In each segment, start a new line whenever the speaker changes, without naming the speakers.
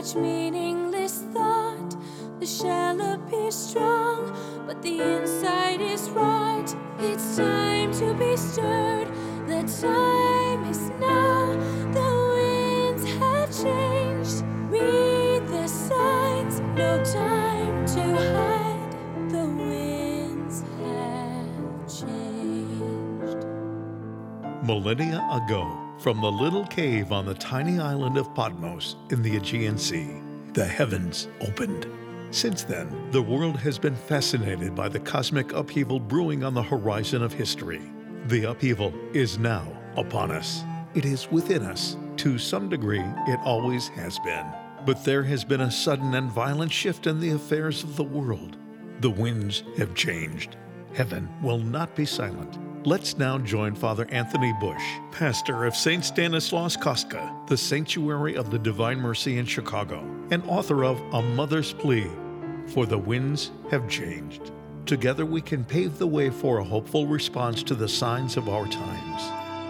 each meaningless thought. The shell appears strong, but the inside is rot. It's time to be stirred. The time is now. The winds have changed. Read the signs. No time to hide. The winds have changed.
Millennia ago, from the little cave on the tiny island of Patmos in the Aegean Sea, the heavens opened. Since then, the world has been fascinated by the cosmic upheaval brewing on the horizon of history. The upheaval is now upon us. It is within us. To some degree, it always has been. But there has been a sudden and violent shift in the affairs of the world. The winds have changed. Heaven will not be silent. Let's now join Father Anthony Bush, pastor of St. Stanislaus Kostka, the Sanctuary of the Divine Mercy in Chicago, and author of A Mother's Plea, For the Winds Have Changed. Together we can pave the way for a hopeful response to the signs of our times.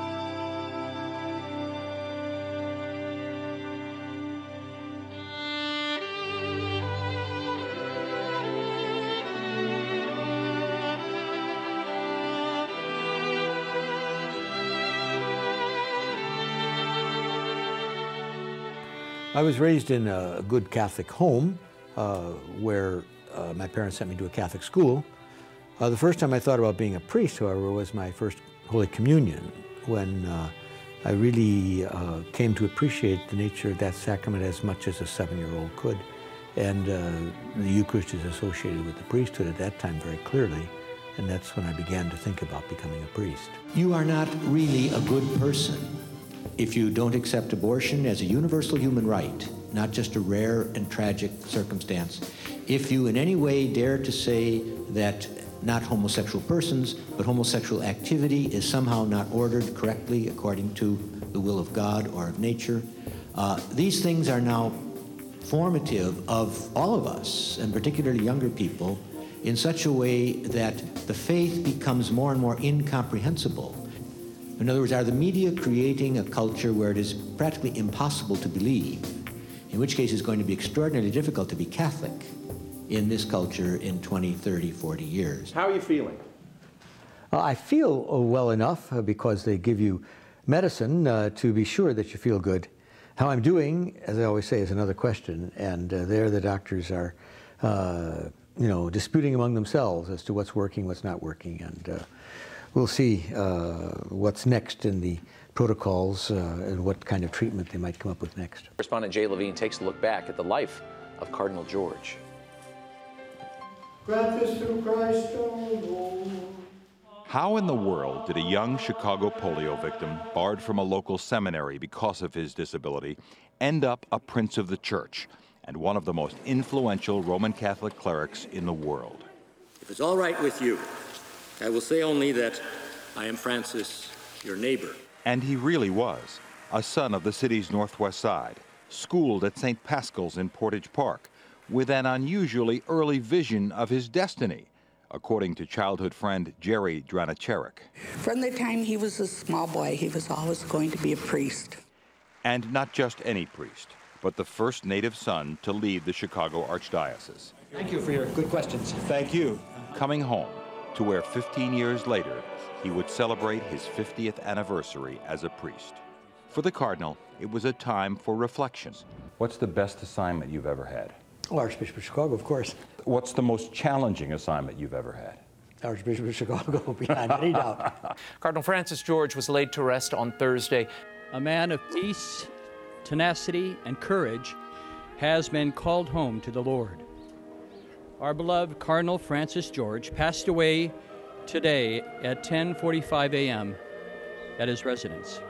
I was raised in a good Catholic home where my parents sent me to a Catholic school. The first time I thought about being a priest, however, was my first Holy Communion, when I really came to appreciate the nature of that sacrament as much as a 7-year-old could. And the Eucharist is associated with the priesthood at that time very clearly, and that's when I began to think about becoming a priest.
You are not really a good person if you don't accept abortion as a universal human right, not just a rare and tragic circumstance. If you in any way dare to say that not homosexual persons, but homosexual activity is somehow not ordered correctly according to the will of God or of nature, these things are now formative of all of us, and particularly younger people, in such a way that the faith becomes more and more incomprehensible. In other words, are the media creating a culture where it is practically impossible to believe, in which case it's going to be extraordinarily difficult to be Catholic in this culture in 20, 30, 40 years.
How are you feeling?
I feel well enough because they give you medicine to be sure that you feel good. How I'm doing, as I always say, is another question, and there the doctors are disputing among themselves as to what's working, what's not working, and we'll see what's next in the protocols and what kind of treatment they might come up with next.
Correspondent Jay Levine takes a look back at the life of Cardinal George.
Grant this through Christ our Lord.
How in the world did a young Chicago polio victim, barred from a local seminary because of his disability, end up a prince of the church and one of the most influential Roman Catholic clerics in the world?
If it's all right with you, I will say only that I am Francis, your neighbor.
And he really was, a son of the city's northwest side, schooled at St. Paschal's in Portage Park, with an unusually early vision of his destiny, according to childhood friend Jerry Dranacherek.
From the time he was a small boy, he was always going to be a priest.
And not just any priest, but the first native son to lead the Chicago Archdiocese.
Thank you for your good questions. Thank you.
Coming home to where 15 years later, he would celebrate his 50th anniversary as a priest. For the Cardinal, it was a time for reflections.
What's the best assignment you've ever had?
Archbishop of Chicago, of course.
What's the most challenging assignment you've ever had?
Archbishop of Chicago, beyond any doubt.
Cardinal Francis George was laid to rest on Thursday.
A man of peace, tenacity, and courage has been called home to the Lord. Our beloved Cardinal Francis George passed away today at 10:45 a.m. at his residence.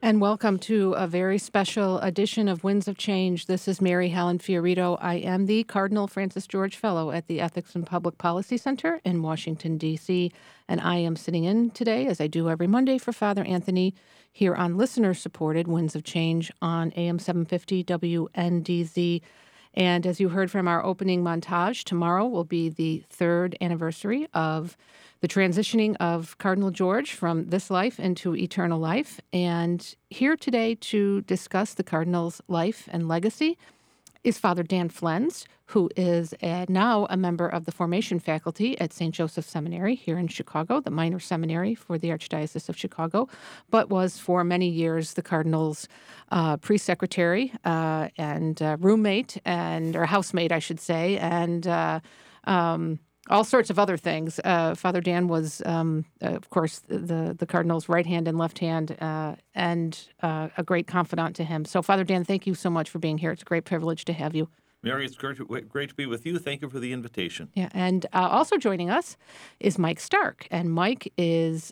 And welcome to a very special edition of Winds of Change. This is Mary Helen Fiorito. I am the Cardinal Francis George Fellow at the Ethics and Public Policy Center in Washington, D.C., and I am sitting in today, as I do every Monday, for Father Anthony here on listener-supported Winds of Change on AM 750 WNDZ. And as you heard from our opening montage, tomorrow will be the third anniversary of the transitioning of Cardinal George from this life into eternal life. And here today to discuss the Cardinal's life and legacy is Father Dan Flenz, who is now a member of the formation faculty at St. Joseph Seminary here in Chicago, the minor seminary for the Archdiocese of Chicago, but was for many years the Cardinal's priest secretary and roommate or housemate, I should say, and all sorts of other things. Father Dan was, of course, the Cardinal's right hand and left hand, and a great confidant to him. So, Father Dan, thank you so much for being here. It's a great privilege to have you.
Mary, it's great to be with you. Thank you for the invitation.
Yeah, and also joining us is Mike Stark, and Mike is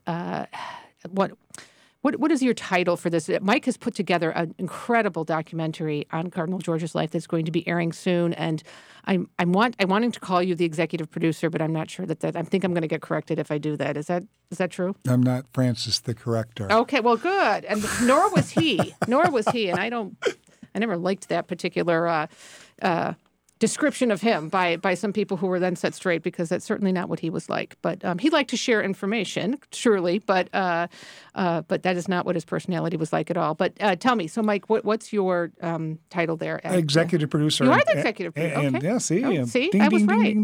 What is your title for this? Mike has put together an incredible documentary on Cardinal George's life that's going to be airing soon, and I'm wanting to call you the executive producer, but I'm not sure that I think I'm going to get corrected if I do that. Is that true?
I'm not Francis the corrector.
Okay, well, good, and nor was he, and I never liked that particular description of him by some people who were then set straight, because that's certainly not what he was like. But he liked to share information, surely, but that is not what his personality was like at all. But tell me, so Mike, what's your title there?
Executive producer.
You are the executive producer.
And
okay.
yeah, see,
see, I was right.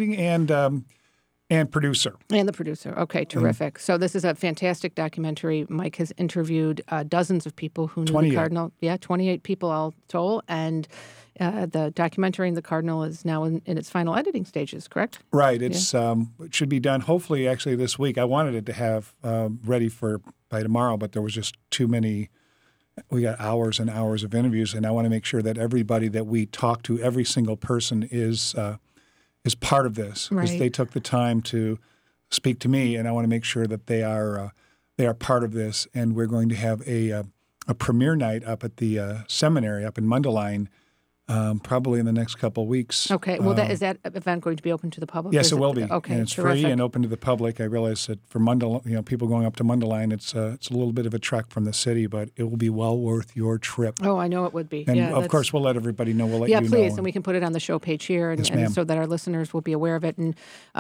And producer.
And the producer. Okay, terrific. So this is a fantastic documentary. Mike has interviewed dozens of people who knew the Cardinal. Yeah, 28 people all told, and the documentary in the Cardinal is now in its final editing stages, correct?
Right. It should be done hopefully actually this week. I wanted it to have ready by tomorrow, but there was just too many. We got hours and hours of interviews, and I want to make sure that everybody that we talk to, every single person is part of this, because they took the time to speak to me, and I want to make sure that they are part of this. And we're going to have a premiere night up at the seminary up in Mundelein. Probably in the next couple of weeks.
Okay. Well, is that event going to be open to the public?
Yes, it will be.
Okay,
and it's
terrific.
free and open to the public. I realize that for people going up to Mundelein, it's a little bit of a trek from the city, but it will be well worth your trip.
Oh, I know it would be.
And of course, we'll let everybody know. We'll let
you know.
Yeah,
please, and we can put it on the show page here,
yes,
and so that our listeners will be aware of it. And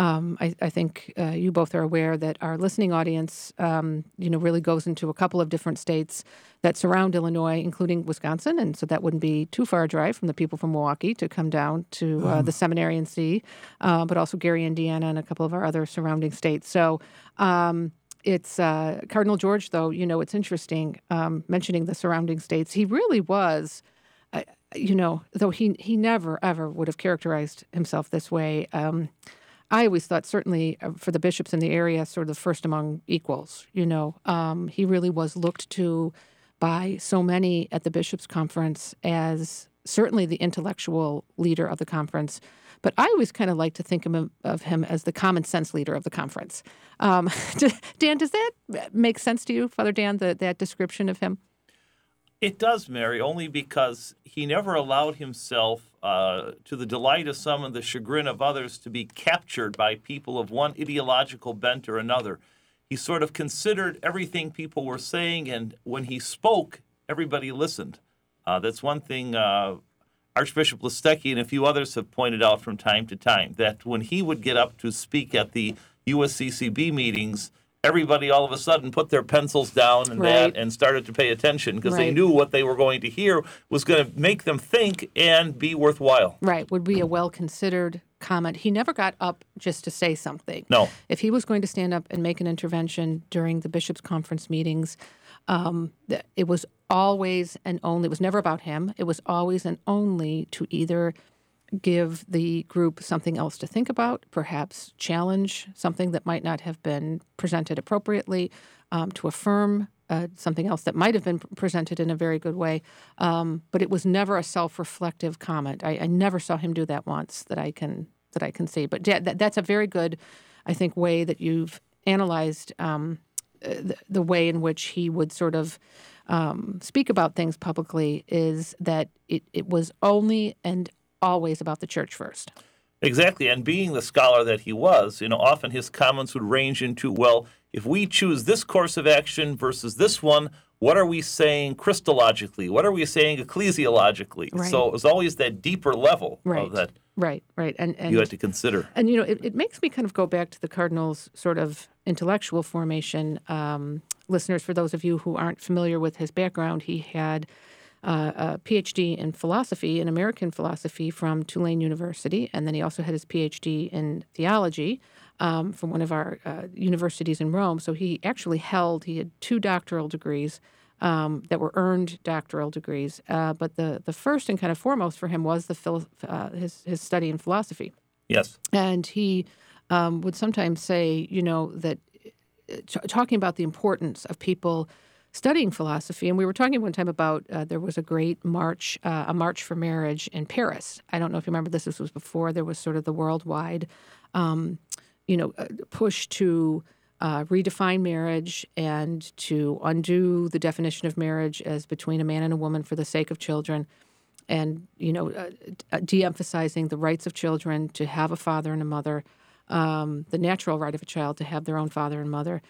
I think you both are aware that our listening audience, really goes into a couple of different states that surround Illinois, including Wisconsin, and so that wouldn't be too far a drive from the people from Milwaukee to come down to the seminary and see, but also Gary, Indiana, and a couple of our other surrounding states. So it's Cardinal George, though, it's interesting mentioning the surrounding states. He really was, though he never, ever would have characterized himself this way. I always thought, certainly for the bishops in the area, sort of the first among equals. He really was looked to by so many at the Bishops' Conference as certainly the intellectual leader of the conference. But I always kind of like to think of him as the common sense leader of the conference. Dan, does that make sense to you, Father Dan, that description of him?
It does, Mary, only because he never allowed himself, to the delight of some and the chagrin of others, to be captured by people of one ideological bent or another. He sort of considered everything people were saying, and when he spoke, everybody listened. That's one thing Archbishop Listecki and a few others have pointed out from time to time, that when he would get up to speak at the USCCB meetings, everybody all of a sudden put their pencils down and started to pay attention, because they knew what they were going to hear was going to make them think and be worthwhile. Right,
would be a well-considered comment. He never got up just to say something.
No.
If he was going to stand up and make an intervention during the Bishops' Conference meetings, it was always and only, it was never about him, it was always and only to either give the group something else to think about, perhaps challenge something that might not have been presented appropriately, to affirm something else that might have been presented in a very good way. But it was never a self-reflective comment. I never saw him do that once that I can see. But that's a very good, I think, way that you've analyzed the way in which he would sort of speak about things publicly is that it was only and always about the church first.
Exactly, and being the scholar that he was, often his comments would range into, well, if we choose this course of action versus this one, what are we saying Christologically? What are we saying ecclesiologically?
Right.
So it was always that deeper level of that
Right. And
you had to consider.
And, it makes me kind of go back to the Cardinal's sort of intellectual formation. Listeners, for those of you who aren't familiar with his background, he had a PhD in philosophy, in American philosophy from Tulane University, and then he also had his PhD in theology from one of our universities in Rome. So he had 2 doctoral degrees that were earned doctoral degrees. But the first and kind of foremost for him was his study in philosophy.
Yes.
And he would sometimes say, that talking about the importance of people studying philosophy, and we were talking one time about there was a great march, a March for Marriage in Paris. I don't know if you remember this. This was before there was sort of the worldwide, push to redefine marriage and to undo the definition of marriage as between a man and a woman for the sake of children, and de-emphasizing the rights of children to have a father and a mother, the natural right of a child to have their own father and mother.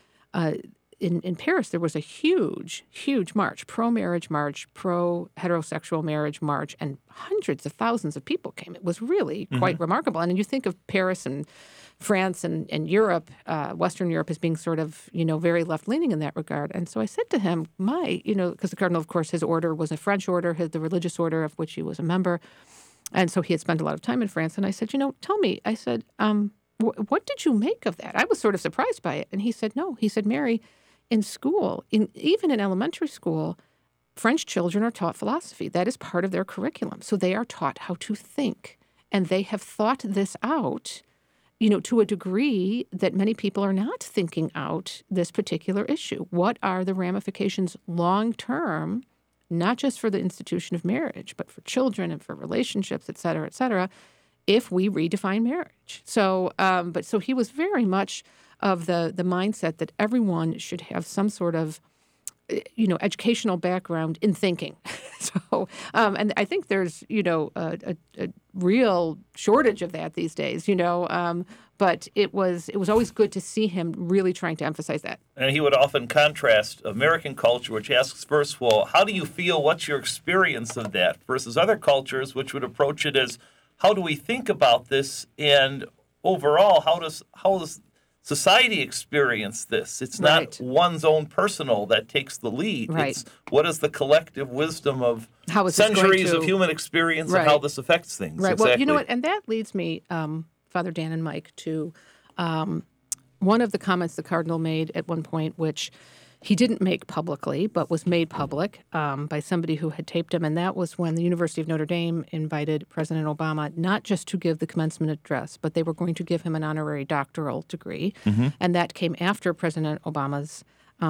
In Paris, there was a huge, huge march, pro-marriage march, pro-heterosexual marriage march, and hundreds of thousands of people came. It was really quite remarkable. And you think of Paris and France and Europe, Western Europe, as being sort of, very left-leaning in that regard. And so I said to him, because the Cardinal, of course, his order was a French order, the religious order of which he was a member. And so he had spent a lot of time in France. And I said, tell me, I said, what did you make of that? I was sort of surprised by it. And he said, no. He said, Mary, in school, even in elementary school, French children are taught philosophy. That is part of their curriculum. So they are taught how to think. And they have thought this out, to a degree that many people are not thinking out this particular issue. What are the ramifications long term, not just for the institution of marriage, but for children and for relationships, et cetera, if we redefine marriage? So, so he was very much of the mindset that everyone should have some sort of, educational background in thinking. So, and I think there's, a real shortage of that these days, but it was always good to see him really trying to emphasize that.
And he would often contrast American culture, which asks first, well, how do you feel? What's your experience of that? Versus other cultures, which would approach it as, how do we think about this? And overall, how does society experience this? It's not one's own personal that takes the lead.
Right.
It's what is the collective wisdom of centuries of human experience and how this affects things.
Right.
Exactly.
Well, you know what? And that leads me, Father Dan and Mike, to one of the comments the Cardinal made at one point, which he didn't make publicly, but was made public by somebody who had taped him. And that was when the University of Notre Dame invited President Obama not just to give the commencement address, but they were going to give him an honorary doctoral degree. And that came after President Obama's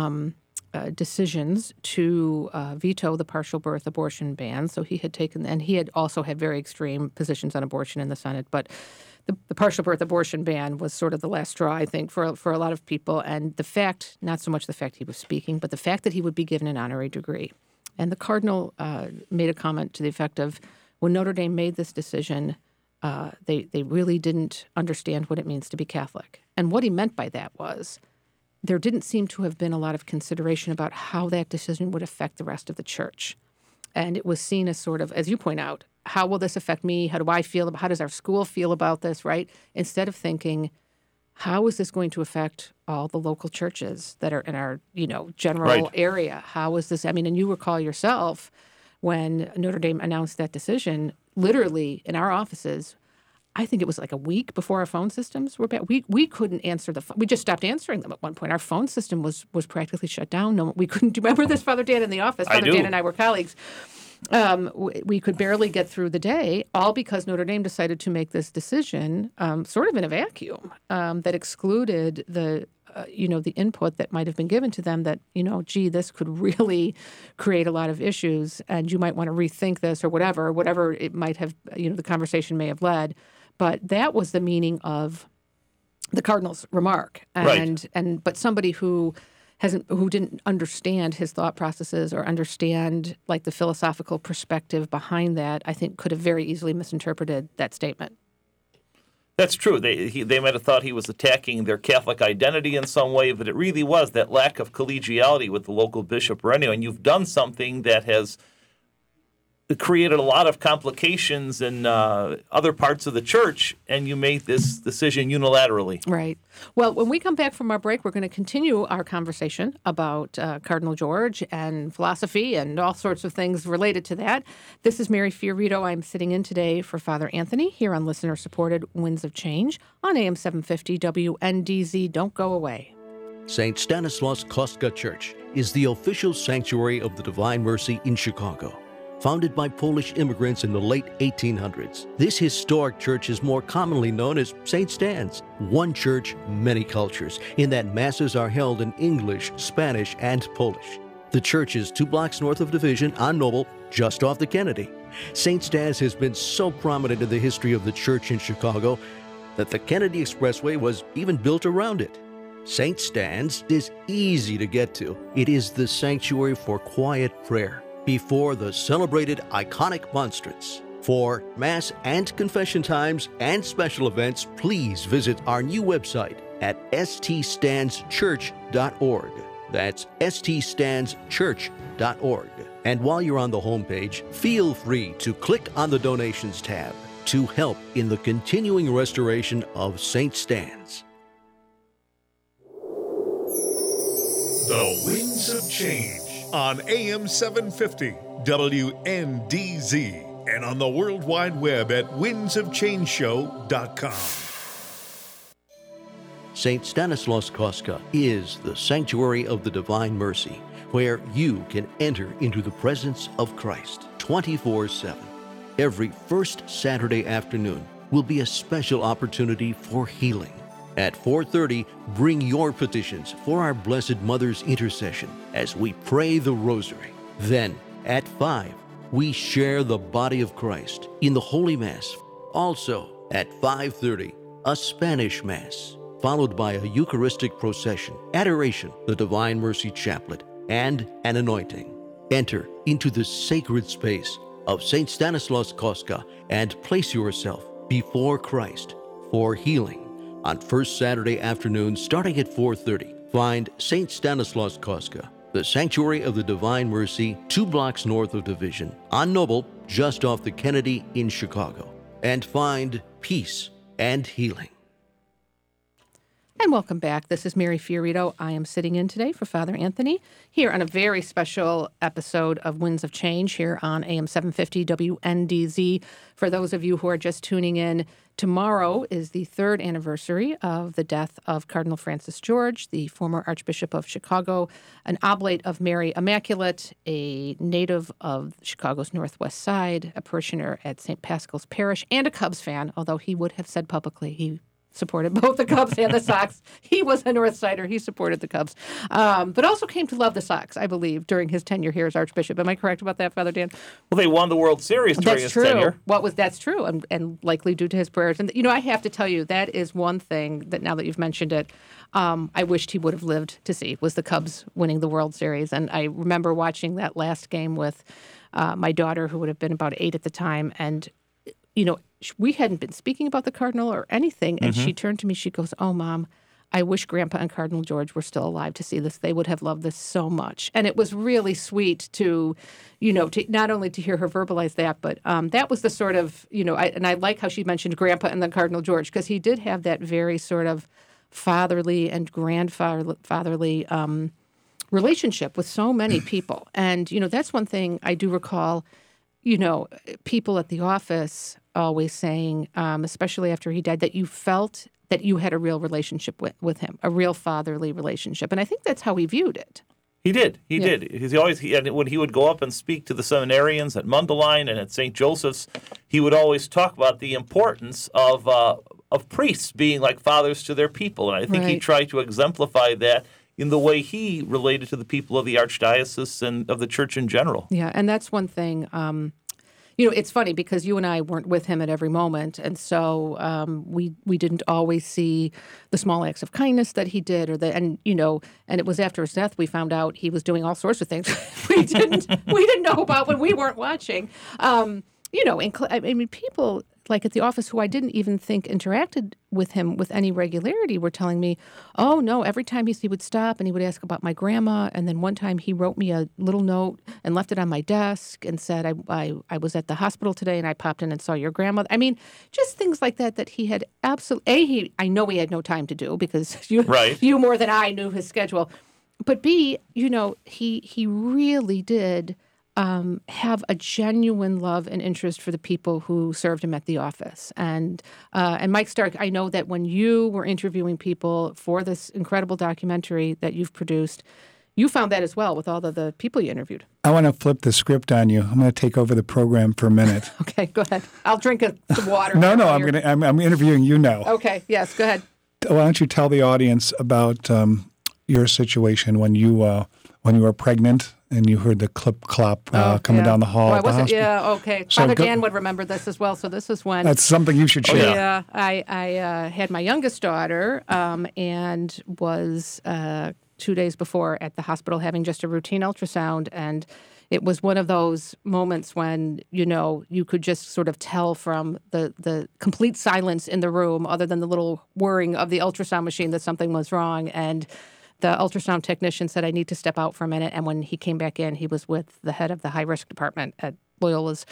decisions to veto the partial birth abortion ban. So he had taken, and he had also had very extreme positions on abortion in the Senate, but the partial birth abortion ban was sort of the last straw, I think, for a lot of people. And the fact, not so much the fact he was speaking, but the fact that he would be given an honorary degree. And the Cardinal made a comment to the effect of, when Notre Dame made this decision, they really didn't understand what it means to be Catholic. And what he meant by that was, there didn't seem to have been a lot of consideration about how that decision would affect the rest of the church. And it was seen as sort of, as you point out, how will this affect me? How do I feel? How does our school feel about this, right? Instead of thinking, how is this going to affect all the local churches that are in our, general area? How is this? I mean, and you recall yourself when Notre Dame announced that decision, literally in our offices, I think it was like a week before our phone systems were back. We couldn't answer the phone. We just stopped answering them at one point. Our phone system was practically shut down. No, we couldn't. Do you remember this, Father Dan, in the office? Father Dan and I were colleagues. We could barely get through the day, all because Notre Dame decided to make this decision sort of in a vacuum that excluded the input that might have been given to them that, this could really create a lot of issues and you might want to rethink this or whatever it might have, the conversation may have led. But that was the meaning of the Cardinal's remark. But somebody who who didn't understand his thought processes or understand like the philosophical perspective behind that, I think could have very easily misinterpreted that statement.
That's true. They might have thought he was attacking their Catholic identity in some way, but it really was that lack of collegiality with the local bishop or anyone. You've done something that has created a lot of complications in other parts of the church, and you made this decision unilaterally.
Right. Well, when we come back from our break, we're going to continue our conversation about Cardinal George and philosophy and all sorts of things related to that. This is Mary Fiorito. I'm sitting in today for Father Anthony here on listener-supported Winds of Change on AM 750 WNDZ. Don't go away.
St. Stanislaus Kostka Church is the official sanctuary of the Divine Mercy in Chicago. Founded by Polish immigrants in the late 1800s, this historic church is more commonly known as St. Stan's. One church, many cultures, in that masses are held in English, Spanish, and Polish. The church is 2 blocks north of Division on Noble, just off the Kennedy. St. Stan's has been so prominent in the history of the church in Chicago that the Kennedy Expressway was even built around it. St. Stan's is easy to get to. It is the sanctuary for quiet prayer before the celebrated iconic monstrance. For Mass and confession times and special events, please visit our new website at ststandschurch.org. That's ststandschurch.org. And while you're on the homepage, feel free to click on the Donations tab to help in the continuing restoration of St. Stan's.
The Winds of Change on AM 750 WNDZ and on the World Wide Web at windsofchangeshow.com.
St. Stanislaus Kostka is the sanctuary of the Divine Mercy, where you can enter into the presence of Christ 24/7. Every first Saturday afternoon will be a special opportunity for healing. At 4:30, bring your petitions for our Blessed Mother's intercession as we pray the Rosary. Then, at 5, we share the body of Christ in the Holy Mass. Also, at 5:30, a Spanish Mass, followed by a Eucharistic procession, adoration, the Divine Mercy Chaplet, and an anointing. Enter into the sacred space of St. Stanislaus Kostka and place yourself before Christ for healing. On first Saturday afternoon, starting at 4:30, find St. Stanislaus Kostka, the Sanctuary of the Divine Mercy, 2 blocks north of Division, on Noble, just off the Kennedy in Chicago, and find peace and healing.
And welcome back. This is Mary Fiorito. I am sitting in today for Father Anthony here on a very special episode of Winds of Change here on AM 750 WNDZ. For those of you who are just tuning in, tomorrow is the 3rd anniversary of the death of Cardinal Francis George, the former Archbishop of Chicago, an oblate of Mary Immaculate, a native of Chicago's Northwest Side, a parishioner at St. Paschal's Parish, and a Cubs fan, although he would have said publicly he supported both the Cubs and the Sox. He was a North Sider. He supported the Cubs, but also came to love the Sox, I believe, during his tenure here as Archbishop. Am I correct about that, Father Dan?
Well, they won the World Series during his tenure.
That's true, and likely due to his prayers. And, I have to tell you, that is one thing that now that you've mentioned it, I wished he would have lived to see, was the Cubs winning the World Series. And I remember watching that last game with my daughter, who would have been about 8 at the time, and we hadn't been speaking about the Cardinal or anything, and she turned to me, she goes, "Oh, Mom, I wish Grandpa and Cardinal George were still alive to see this. They would have loved this so much." And it was really sweet to, to not only to hear her verbalize that, but that was the sort of, and I like how she mentioned Grandpa and then Cardinal George, because he did have that very sort of fatherly and grandfatherly relationship with so many people. And, that's one thing I do recall, people at the office always saying, especially after he died, that you felt that you had a real relationship with him, a real fatherly relationship. And I think that's how he viewed it.
He did. He did. When he would go up and speak to the seminarians at Mundelein and at St. Joseph's, he would always talk about the importance of priests being like fathers to their people. And I think he tried to exemplify that in the way he related to the people of the Archdiocese and of the Church in general.
Yeah, and that's one thing. it's funny because you and I weren't with him at every moment, and so we didn't always see the small acts of kindness that he did, and it was after his death we found out he was doing all sorts of things we didn't know about when we weren't watching. People like at the office who I didn't even think interacted with him with any regularity were telling me, oh, no, every time he would stop and he would ask about my grandma. And then one time he wrote me a little note and left it on my desk and said, I was at the hospital today and I popped in and saw your grandmother. I mean, just things like that he had absolutely, I know he had no time to do because you more than I knew his schedule. But B, he really did have a genuine love and interest for the people who served him at the office. And Mike Stark, I know that when you were interviewing people for this incredible documentary that you've produced, you found that as well with all of the people you interviewed.
I want to flip the script on you. I'm going to take over the program for a minute.
Okay, go ahead. I'll drink some water.
No, I'm interviewing you now.
Okay, yes, go ahead.
Why don't you tell the audience about your situation when you were pregnant and you heard the clip-clop coming down the hall at the hospital?
Yeah, okay. Father Dan would remember this as well, so this is when...
That's something you should share.
Yeah, I had my youngest daughter and was 2 days before at the hospital having just a routine ultrasound, and it was one of those moments when, you could just sort of tell from the complete silence in the room, other than the little whirring of the ultrasound machine, that something was wrong, and the ultrasound technician said, I need to step out for a minute. And when he came back in, he was with the head of the high-risk department at Loyola's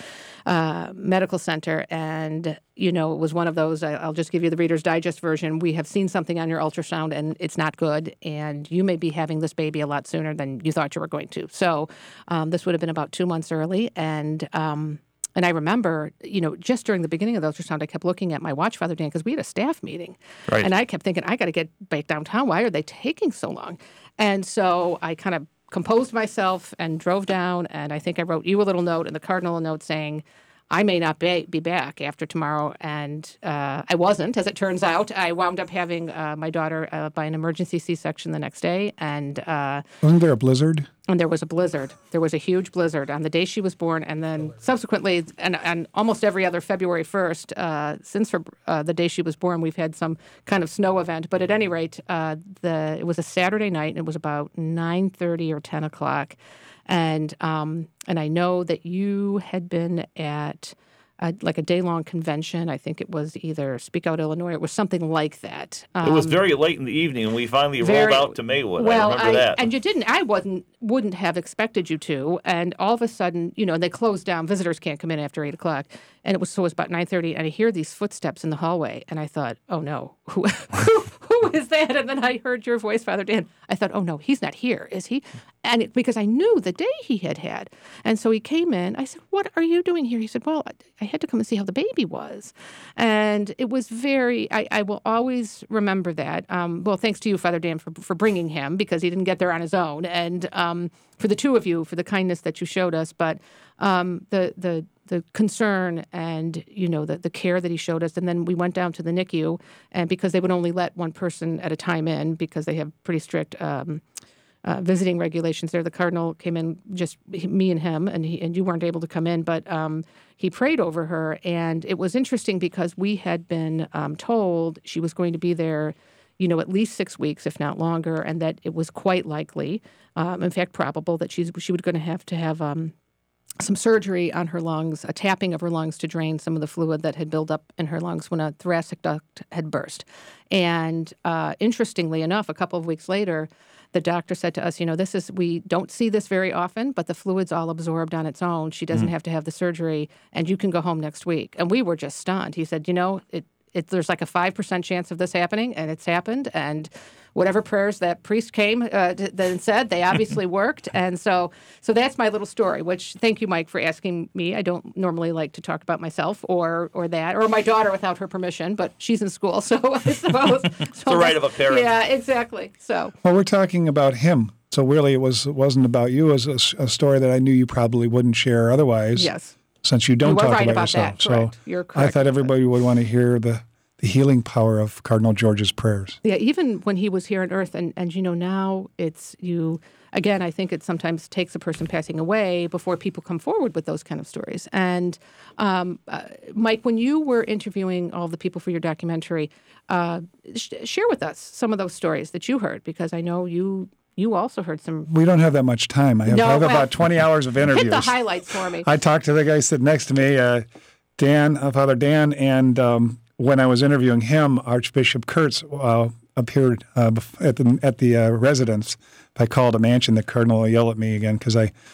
medical center. And, it was one of those, I'll just give you the Reader's Digest version. We have seen something on your ultrasound, and it's not good. And you may be having this baby a lot sooner than you thought you were going to. So this would have been about 2 months early. And I remember, just during the beginning of the ultrasound, I kept looking at my watch, Father Dan, because we had a staff meeting. Right. And I kept thinking, I got to get back downtown. Why are they taking so long? And so I kind of composed myself and drove down, and I think I wrote you a little note and the Cardinal a note saying, I may not be back after tomorrow. And I wasn't, as it turns out. I wound up having my daughter by an emergency C-section the next day. And
wasn't there a blizzard?
And there was a blizzard. There was a huge blizzard on the day she was born. And then subsequently, and almost every other February 1st, since the day she was born, we've had some kind of snow event. But at any rate, it was a Saturday night, and it was about 9:30 or 10 o'clock. And I know that you had been at like a day-long convention. I think it was either Speak Out Illinois. It was something like that.
It was very late in the evening, and we finally rolled out to Maywood.
Well,
I remember that.
And you didn't. I wouldn't have expected you to. And all of a sudden, they closed down. Visitors can't come in after 8 o'clock. And it was about 9:30, and I hear these footsteps in the hallway, and I thought, oh, no, who is that? And then I heard your voice, Father Dan. I thought, oh, no, he's not here, is he? And because I knew the day he had. And so he came in. I said, what are you doing here? He said, well, I had to come and see how the baby was. And it was I will always remember that. Well, thanks to you, Father Dan, for bringing him, because he didn't get there on his own. And for the two of you, for the kindness that you showed us. But the concern and, the care that he showed us. And then we went down to the NICU, and because they would only let one person at a time in because they have pretty strict visiting regulations there. The Cardinal came in, just me and him, and you weren't able to come in, but he prayed over her. And it was interesting because we had been told she was going to be there, at least 6 weeks, if not longer, and that it was quite likely, in fact, probable that she was going to have some surgery on her lungs, a tapping of her lungs to drain some of the fluid that had built up in her lungs when a thoracic duct had burst. And interestingly enough, a couple of weeks later, the doctor said to us, we don't see this very often, but the fluid's all absorbed on its own. She doesn't have to have the surgery, and you can go home next week. And we were just stunned. He said, there's like a 5% chance of this happening, and it's happened. And whatever prayers that priest came then said, they obviously worked. And so that's my little story, which thank you, Mike, for asking me. I don't normally like to talk about myself or that, or my daughter without her permission, but she's in school, so I suppose.
It's the right of a parent.
Yeah, exactly. So.
Well, we're talking about him. So really it wasn't about you. It was a story that I knew you probably wouldn't share otherwise.
Yes.
Since you don't talk
about
yourself.
That, correct.
So
you're correct.
I thought everybody would want to hear the healing power of Cardinal George's prayers.
Yeah, even when he was here on earth, and now it's you. Again, I think it sometimes takes a person passing away before people come forward with those kind of stories. And Mike, when you were interviewing all the people for your documentary, share with us some of those stories that you heard, because I know you also heard some.
We don't have that much time. I have about 20 hours of interviews.
Hit the highlights for me.
I talked to the guy sitting next to me, Father Dan, and when I was interviewing him, Archbishop Kurtz appeared at the residence. If I call it a mansion, the Cardinal will yell at me again because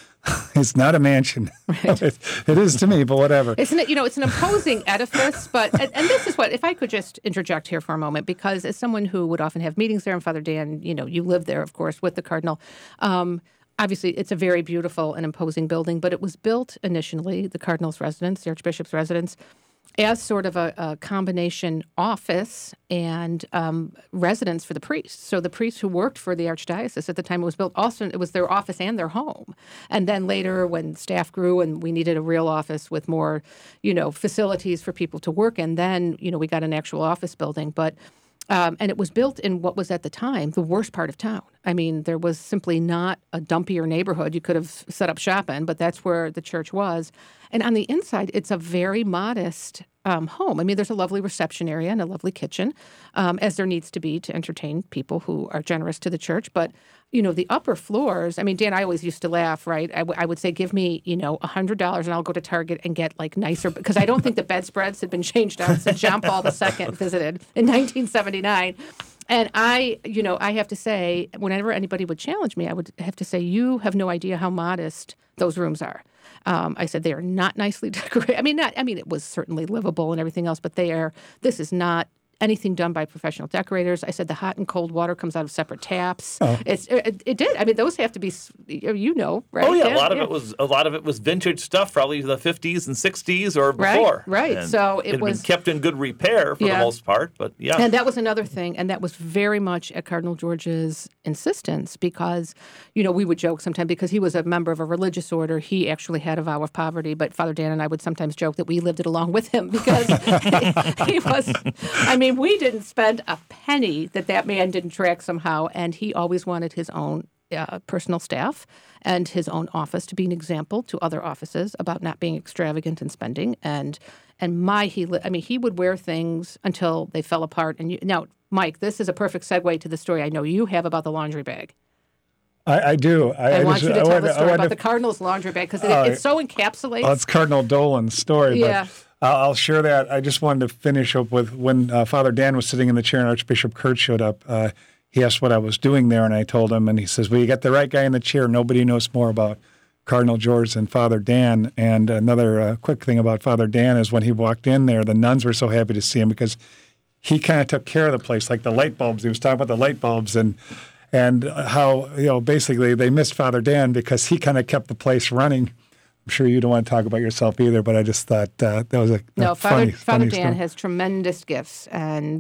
it's not a mansion. Right. It is to me, but whatever.
Isn't it? It's an imposing edifice, but, and this is what, if I could just interject here for a moment, because as someone who would often have meetings there, and Father Dan, you live there, of course, with the Cardinal. Obviously, it's a very beautiful and imposing building, but it was built initially, the Cardinal's residence, the Archbishop's residence, as sort of a combination office and residence for the priests. So the priests who worked for the Archdiocese at the time it was built, also it was their office and their home. And then later when staff grew and we needed a real office with more, facilities for people to work in, then, we got an actual office building. But and it was built in what was at the time the worst part of town. I mean, there was simply not a dumpier neighborhood you could have set up shop in, but that's where the church was. And on the inside, it's a very modest home. I mean, there's a lovely reception area and a lovely kitchen, as there needs to be to entertain people who are generous to the church. But, the upper floors, I mean, Dan, I always used to laugh, right? I would say, give me, $100 and I'll go to Target and get like nicer, because I don't think the bedspreads had been changed out since John Paul II visited in 1979. And I have to say, whenever anybody would challenge me, I would have to say, you have no idea how modest those rooms are. I said, they are not nicely decorated. I mean, it was certainly livable and everything else, but this is not anything done by professional decorators. I said the hot and cold water comes out of separate taps. Oh. It did. I mean, those have to be, right?
Oh yeah, a lot of it was vintage stuff, probably the 50s and 60s or before.
Right.
And
so
it was kept in good repair for the most part, but yeah.
And that was another thing, and that was very much at Cardinal George's insistence, because we would joke sometimes, because he was a member of a religious order. He actually had a vow of poverty, but Father Dan and I would sometimes joke that we lived it along with him, because he was. I mean, we didn't spend a penny that man didn't track somehow, and he always wanted his own personal staff and his own office to be an example to other offices about not being extravagant in spending. And he would wear things until they fell apart. And now, Mike, this is a perfect segue to the story I know you have about the laundry bag.
I do.
I want you to tell the story about the Cardinal's laundry bag, because it so encapsulates.
Well, it's Cardinal Dolan's story,
yeah.
But I'll share that. I just wanted to finish up with when Father Dan was sitting in the chair and Archbishop Kurtz showed up. He asked what I was doing there, and I told him, and he says, well, you got the right guy in the chair. Nobody knows more about Cardinal George than Father Dan. And another quick thing about Father Dan is when he walked in there, the nuns were so happy to see him, because he kind of took care of the place, like the light bulbs. He was talking about the light bulbs and how, basically they missed Father Dan because he kind of kept the place running. I'm sure you don't want to talk about yourself either, but I just thought that was
Father
funny
Dan
story.
has tremendous gifts, and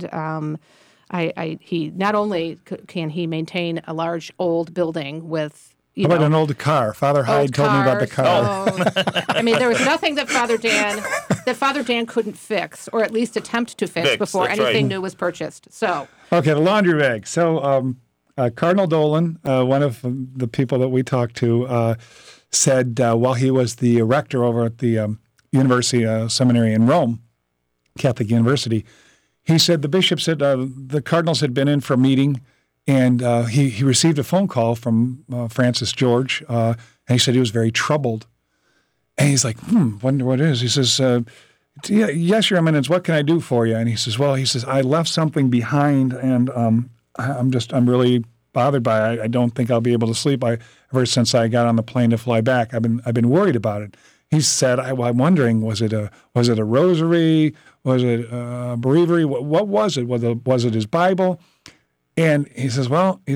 he not only can he maintain a large old building with.
How about an old car? Father Hyde told me about the car.
I mean, there was nothing that Father Dan couldn't fix, or at least attempt to fix before anything new was purchased. So
okay, the laundry bag. So Cardinal Dolan, one of the people that we talked to, said while he was the rector over at the University Seminary in Rome, Catholic University, he said the bishop said the cardinals had been in for a meeting, and he received a phone call from Francis George, and he said he was very troubled. And he's like, wonder what it is. He says, yes, Your Eminence, what can I do for you? And he says, I left something behind, and I'm really bothered by it. I don't think I'll be able to sleep ever since I got on the plane to fly back. I've been worried about it. He said, I'm wondering, was it a rosary? Was it a breviary? What was it? Was it his Bible? And he says,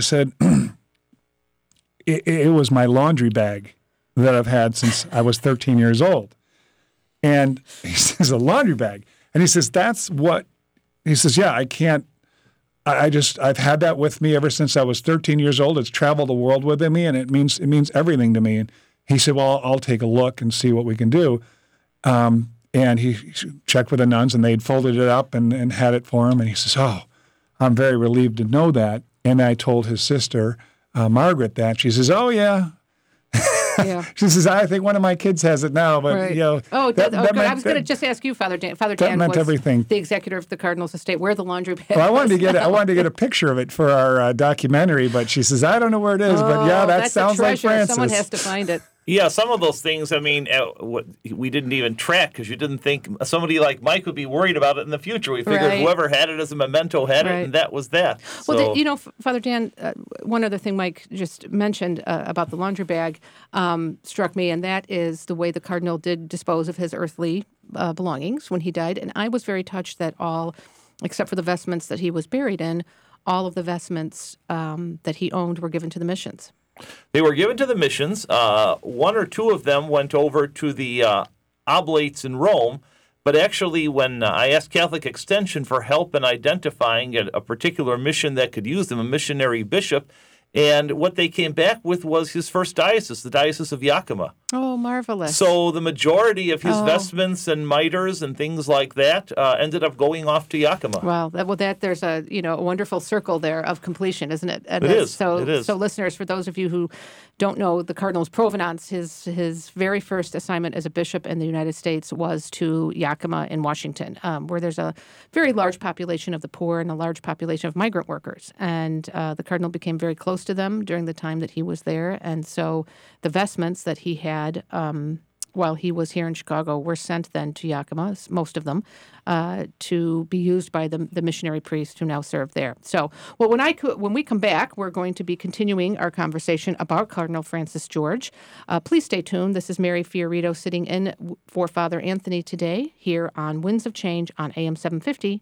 it was my laundry bag that I've had since I was 13 years old. And he says, a laundry bag. And he says, yeah, I can't. I've had that with me ever since I was 13 years old. It's traveled the world with me, and it means everything to me. And he said, well, I'll take a look and see what we can do. And he checked with the nuns, and they'd folded it up and had it for him. And he says, "Oh, I'm very relieved to know that." And I told his sister, Margaret, that. She says, "Oh, yeah."
Yeah.
She says, "I think one of my kids has it now." But,
right.
you know.
Oh,
that
I was going to just ask you, Father Dan. Father Dan
meant
was
everything.
the executor of the Cardinals estate, where the laundry bag
Well, I wanted
was.
to get a picture of it for our documentary, but she says, "I don't know where it is." But yeah, that
that's
sounds
a
like
treasure.
Francis.
Someone has to find it.
Yeah, some of those things, I mean, we didn't even track because you didn't think somebody like Mike would be worried about it in the future. We figured
Right.
whoever had it as a memento had it, and that was that.
Well, Father Dan, one other thing Mike just mentioned about the laundry bag struck me, and that is the way the Cardinal did dispose of his earthly belongings when he died. And I was very touched that all, except for the vestments that he was buried in, all of the vestments that he owned were given to the missions.
They were given to the missions. One or two of them went over to the Oblates in Rome. But actually, when I asked Catholic Extension for help in identifying a particular mission that could use them, a missionary bishop, and what they came back with was his first diocese, the Diocese of Yakima.
Oh, marvelous.
So the majority of his vestments and mitres and things like that ended up going off to Yakima.
Wow. There's a wonderful circle there of completion, isn't it? And
it is.
So,
it is.
So listeners, for those of you who don't know the Cardinal's provenance, his very first assignment as a bishop in the United States was to Yakima in Washington, where there's a very large population of the poor and a large population of migrant workers. And the Cardinal became very close to them during the time that he was there. And so the vestments that he had while he was here in Chicago were sent then to Yakima, most of them, to be used by the missionary priests who now serve there. So, well, when we come back, we're going to be continuing our conversation about Cardinal Francis George. Please stay tuned. This is Mary Fiorito sitting in for Father Anthony today here on Winds of Change on AM 750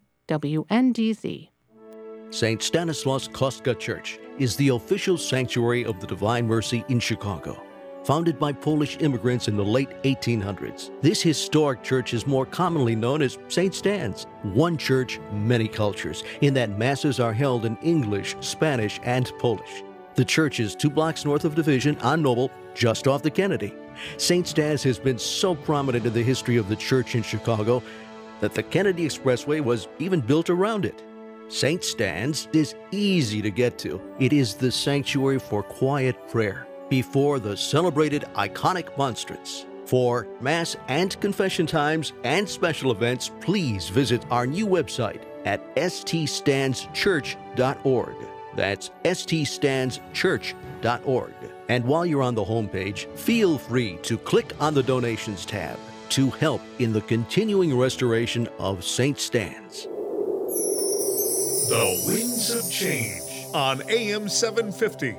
WNDZ.
St. Stanislaus Kostka Church is the official sanctuary of the Divine Mercy in Chicago. Founded by Polish immigrants in the late 1800s, this historic church is more commonly known as St. Stan's. One church, many cultures, in that masses are held in English, Spanish, and Polish. The church is 2 blocks north of Division on Noble, just off the Kennedy. St. Stan's has been so prominent in the history of the church in Chicago that the Kennedy Expressway was even built around it. St. Stan's is easy to get to. It is the sanctuary for quiet prayer before the celebrated iconic monstrance. For Mass and confession times and special events, please visit our new website at ststandschurch.org. That's ststandschurch.org. And while you're on the homepage, feel free to click on the Donations tab to help in the continuing restoration of St. Stan's.
The Winds of Change on AM 750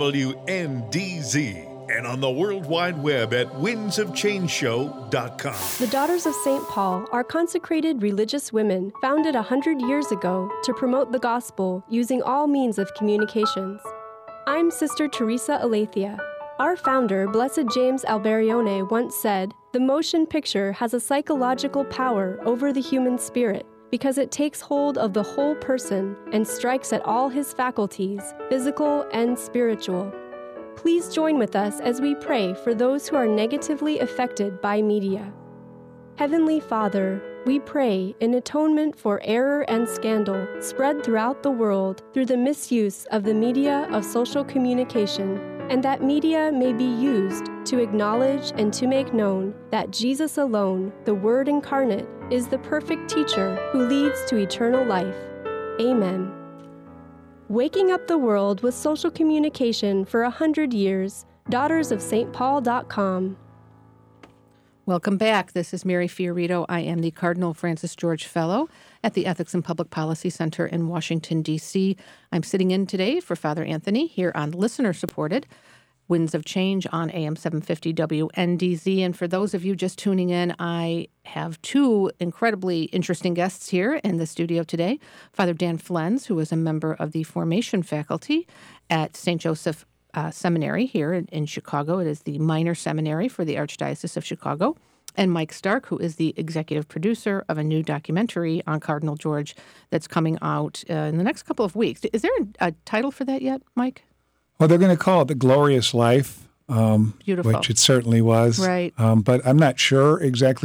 WNDZ and on the World Wide Web at windsofchangeshow.com.
The Daughters of St. Paul are consecrated religious women founded 100 years ago to promote the gospel using all means of communications. I'm Sister Teresa Aletheia. Our founder, Blessed James Alberione, once said, "The motion picture has a psychological power over the human spirit, because it takes hold of the whole person and strikes at all his faculties, physical and spiritual." Please join with us as we pray for those who are negatively affected by media. Heavenly Father, we pray in atonement for error and scandal spread throughout the world through the misuse of the media of social communication, and that media may be used to acknowledge and to make known that Jesus alone, the Word incarnate, is the perfect teacher who leads to eternal life. Amen. Waking up the world with social communication for 100 years, daughtersofstpaul.com.
Welcome back. This is Mary Fiorito. I am the Cardinal Francis George Fellow at the Ethics and Public Policy Center in Washington, D.C. I'm sitting in today for Father Anthony here on listener-supported Winds of Change on AM 750 WNDZ. And for those of you just tuning in, I have two incredibly interesting guests here in the studio today. Father Dan Flenz, who is a member of the formation faculty at St. Joseph Seminary here in Chicago. It is the minor seminary for the Archdiocese of Chicago. And Mike Stark, who is the executive producer of a new documentary on Cardinal George that's coming out in the next couple of weeks. Is there a title for that yet, Mike?
Well, they're going to call it The Glorious Life,
Beautiful.
which it certainly was.
Right.
But I'm not sure exactly. It's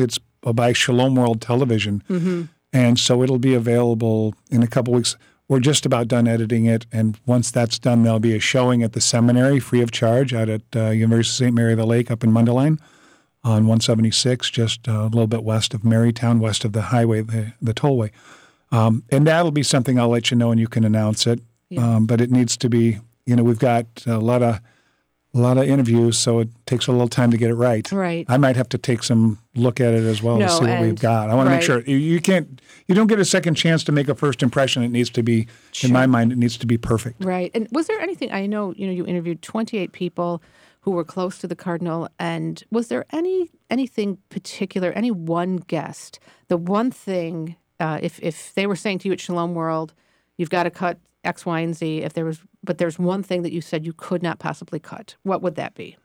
by Shalom World Television.
Mm-hmm.
And so it'll be available in a couple weeks. We're just about done editing it, and once that's done, there'll be a showing at the seminary free of charge out at University of St. Mary of the Lake up in Mundelein on 176, just a little bit west of Marytown, west of the highway, the tollway. And that'll be something I'll let you know, and you can announce it.
Yeah.
But it needs to be, we've got a lot of interviews, so it takes a little time to get it right.
Right.
I might have to take some look at it as well to see what we've got. I want to make sure you don't get a second chance to make a first impression. It needs to be, in my mind, it needs to be perfect.
Right. And was there anything, I know, you interviewed 28 people who were close to the Cardinal, and was there anything particular, any one guest, the one thing, if they were saying to you at Shalom World, you've got to cut X, Y, and Z, but there's one thing that you said you could not possibly cut, what would that be?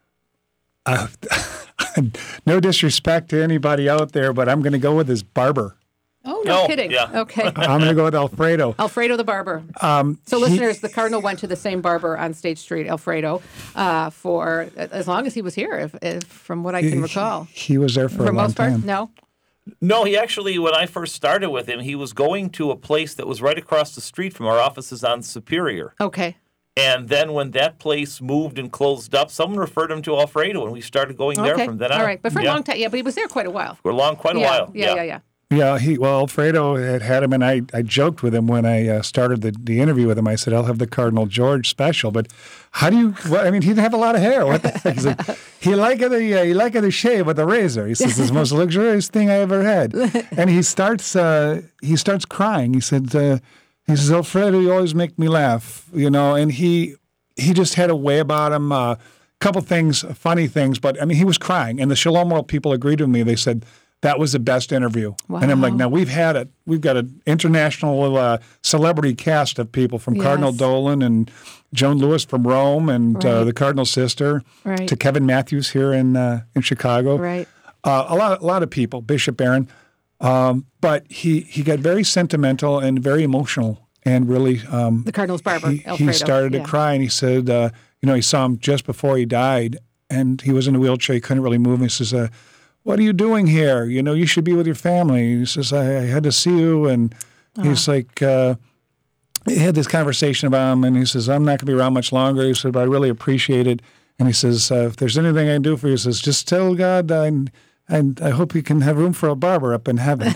No disrespect to anybody out there, but I'm going to go with his barber.
Oh, no kidding.
Yeah.
Okay.
I'm going to go with Alfredo.
Alfredo the barber. Listeners, the Cardinal went to the same barber on State Street, Alfredo, for as long as he was here, if from what I can recall.
He was there for a long
most part,
time.
No, he actually, when I first started with him, he was going to a place that was right across the street from our offices on Superior.
Okay.
And then when that place moved and closed up, someone referred him to Alfredo, and we started going there from then on.
All right, but for a long time, but he was there quite a while.
For quite a while.
Yeah.
Yeah, Alfredo had him, and I joked with him when I started the interview with him. I said, I'll have the Cardinal George special, but how do you, he didn't have a lot of hair. What the heck? He's like, he liked the shave with the razor. He says, it's the most luxurious thing I ever had. And he starts crying. He said, Alfredo, you always make me laugh, and he just had a way about him, a couple things, funny things, but he was crying. And the Shalom World people agreed with me. They said, that was the best interview.
Wow.
And I'm like, now we've got an international celebrity cast of people from Cardinal Dolan and Joan Lewis from Rome and the Cardinal's sister to Kevin Matthews here in Chicago.
Right.
A lot of people, Bishop Barron. But he got very sentimental and very emotional and really.
The Cardinal's barber, Alfredo.
He started to cry, and he said, he saw him just before he died, and he was in a wheelchair. He couldn't really move. And he says, what are you doing here? You should be with your family. He says, I had to see you. And he's like, he had this conversation about him, and he says, I'm not going to be around much longer. He said, but I really appreciate it. And he says, if there's anything I can do for you, he says, just tell God, and I hope you can have room for a barber up in heaven,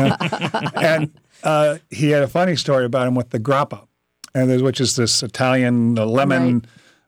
And he had a funny story about him with the grappa, which is this Italian lemon...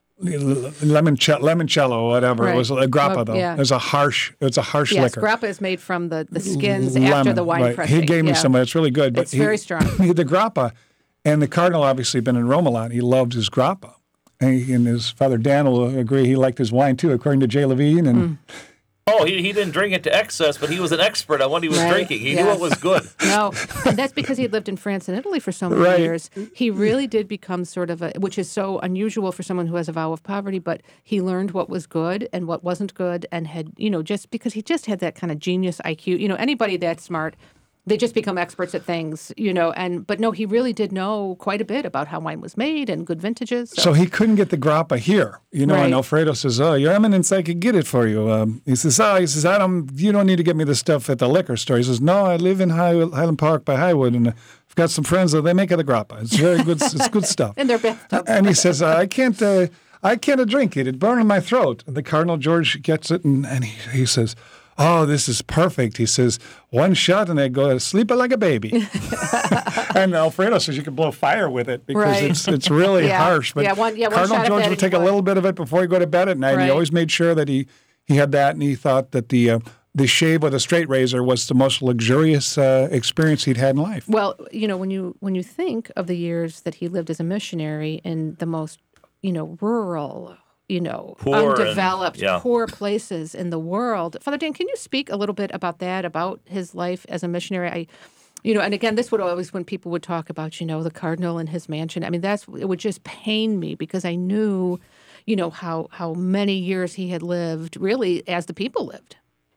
Limoncello, whatever.
Right.
It was a grappa, though.
Yeah.
It was a harsh
Yes,
liquor.
grappa is made from the skins after the wine crushing.
He gave me some, it's really good. But
it's very strong.
He had the grappa, and the Cardinal obviously been in Rome a lot. He loved his grappa. And his father Dan will agree he liked his wine, too, according to Jay Levine. And
Oh, he didn't drink it to excess, but he was an expert on what he was drinking. He knew it was good.
No, and that's because he had lived in France and Italy for so many years. He really did become sort of which is so unusual for someone who has a vow of poverty, but he learned what was good and what wasn't good and had, just because he just had that kind of genius IQ. Anybody that smart, they just become experts at things, but no, he really did know quite a bit about how wine was made and good vintages.
So he couldn't get the grappa here, and Alfredo says, Your Eminence, I could get it for you. He says, you don't need to get me the stuff at the liquor store. He says, no, I live in Highland Park by Highwood, and I've got some friends that they make it the grappa. It's very good, it's good stuff.
In their bathtubs.
And he says, I can't drink it. It burned in my throat. And the Cardinal George gets it, and he says, oh, this is perfect. He says, one shot and I go to sleep like a baby. And Alfredo says you can blow fire with it because it's really harsh. But Cardinal George would take a little bit of it before he go to bed at night. He always made sure that he had that, and he thought that the shave with a straight razor was the most luxurious experience he'd had in life.
Well, when you think of the years that he lived as a missionary in the most, rural,
poor
undeveloped, poor places in the world. Father Dan, can you speak a little bit about that, about his life as a missionary? And again, this would always, when people would talk about, the Cardinal and his mansion, it would just pain me because I knew, how many years he had lived really as the people lived.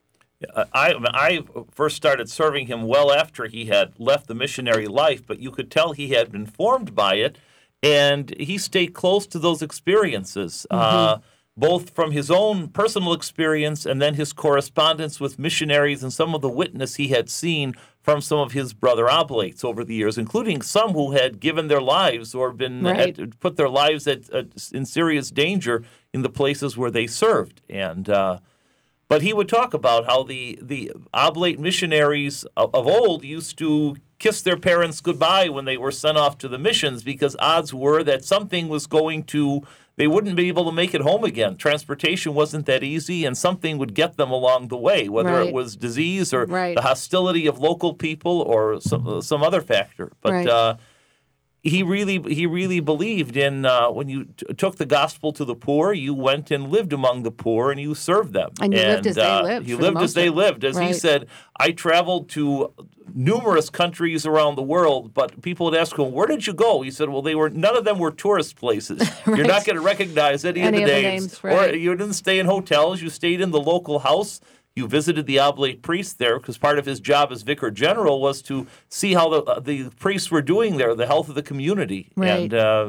I first started serving him well after he had left the missionary life, but you could tell he had been formed by it. And he stayed close to those experiences. both from his own personal experience and then his correspondence with missionaries and some of the witness he had seen from some of his brother oblates over the years, including some who had given their lives or been put their lives in serious danger in the places where they served. And but he would talk about how the oblate missionaries of old used to kiss their parents goodbye when they were sent off to the missions, because odds were that something was they wouldn't be able to make it home again. Transportation wasn't that easy, and something would get them along the way, whether it was disease or the hostility of local people or some other factor. But he really believed in when you took the gospel to the poor, you went and lived among the poor and you served them.
And you lived as they lived.
You lived as they lived. As he said, I traveled to numerous countries around the world, but people would ask him, where did you go? He said, well, none of them were tourist places. You're not going to recognize any of the names. Or you didn't stay in hotels. You stayed in the local house. You visited the oblate priest there, because part of his job as vicar general was to see how the priests were doing there, the health of the community, and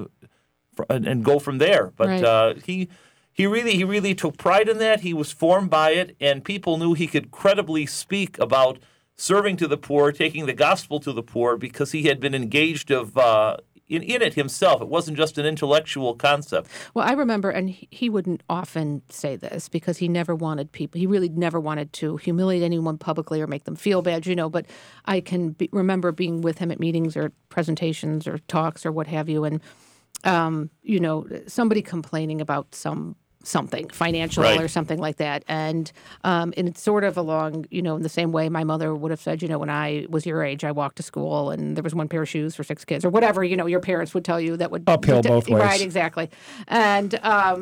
go from there. But he really took pride in that. He was formed by it, and people knew he could credibly speak about serving to the poor, taking the gospel to the poor, because he had been engaged in it himself. It wasn't just an intellectual concept.
Well, I remember, and he wouldn't often say this because he never wanted he really never wanted to humiliate anyone publicly or make them feel bad, but I can remember being with him at meetings or presentations or talks or what have you, and, somebody complaining about something financial or something like that. And it's sort of along, in the same way my mother would have said, when I was your age, I walked to school and there was one pair of shoes for 6 kids or whatever, your parents would tell you that would
uphill both ways.
Right, exactly. And